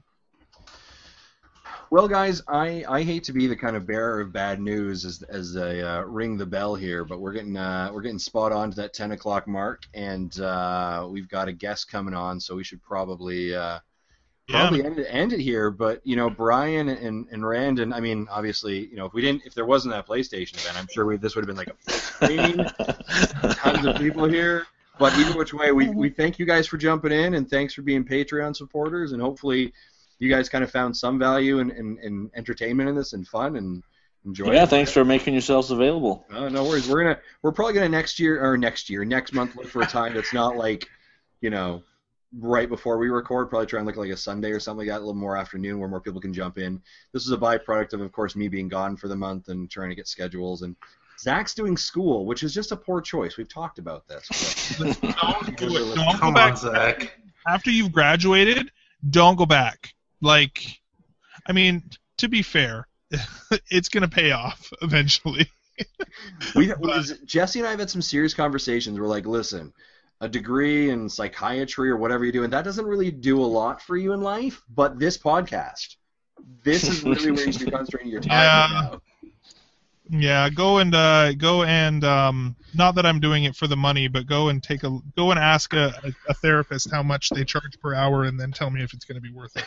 [SPEAKER 2] Well, guys, I hate to be the kind of bearer of bad news as I ring the bell here, but we're getting spot on to that 10 o'clock mark, and we've got a guest coming on, so we should probably end it here. But Brian and Randon, I mean, obviously, if there wasn't that PlayStation event, I'm sure this would have been like a full screen, tons of people here. But either which way, we thank you guys for jumping in, and thanks for being Patreon supporters, and hopefully you guys kind of found some value and entertainment in this and fun and enjoy.
[SPEAKER 4] Yeah, thanks for making yourselves available.
[SPEAKER 2] No worries. We're probably gonna next month look for a time that's not like, right before we record. Probably try and look like a Sunday or something like that, a little more afternoon where more people can jump in. This is a byproduct of course, me being gone for the month and trying to get schedules. And Zach's doing school, which is just a poor choice. We've talked about this.
[SPEAKER 1] Don't do it. Don't
[SPEAKER 6] Come
[SPEAKER 1] go back.
[SPEAKER 6] on, Zach.
[SPEAKER 1] After you've graduated, don't go back. Like, I mean, to be fair, it's going to pay off eventually.
[SPEAKER 2] Jesse and I have had some serious conversations. We're like, listen, a degree in psychiatry or whatever you do, and that doesn't really do a lot for you in life, but this podcast, this is really where you should be concentrating your time right now.
[SPEAKER 1] Yeah, go and not that I'm doing it for the money, but go and ask a therapist how much they charge per hour, and then tell me if it's going to be worth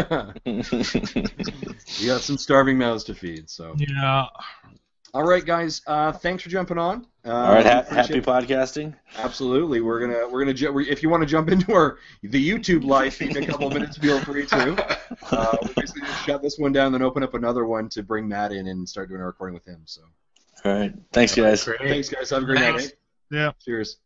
[SPEAKER 1] it.
[SPEAKER 2] You got some starving mouths to feed, so.
[SPEAKER 1] Yeah.
[SPEAKER 2] All right, guys. Thanks for jumping on.
[SPEAKER 4] All right, happy podcasting.
[SPEAKER 2] Absolutely. We're gonna if you want to jump into the YouTube live feed in a couple of minutes, feel free to. We're basically gonna shut this one down, then open up another one to bring Matt in and start doing a recording with him. So.
[SPEAKER 4] All right. Thanks, guys.
[SPEAKER 2] Thanks, guys. Have a great night.
[SPEAKER 1] Yeah.
[SPEAKER 2] Cheers.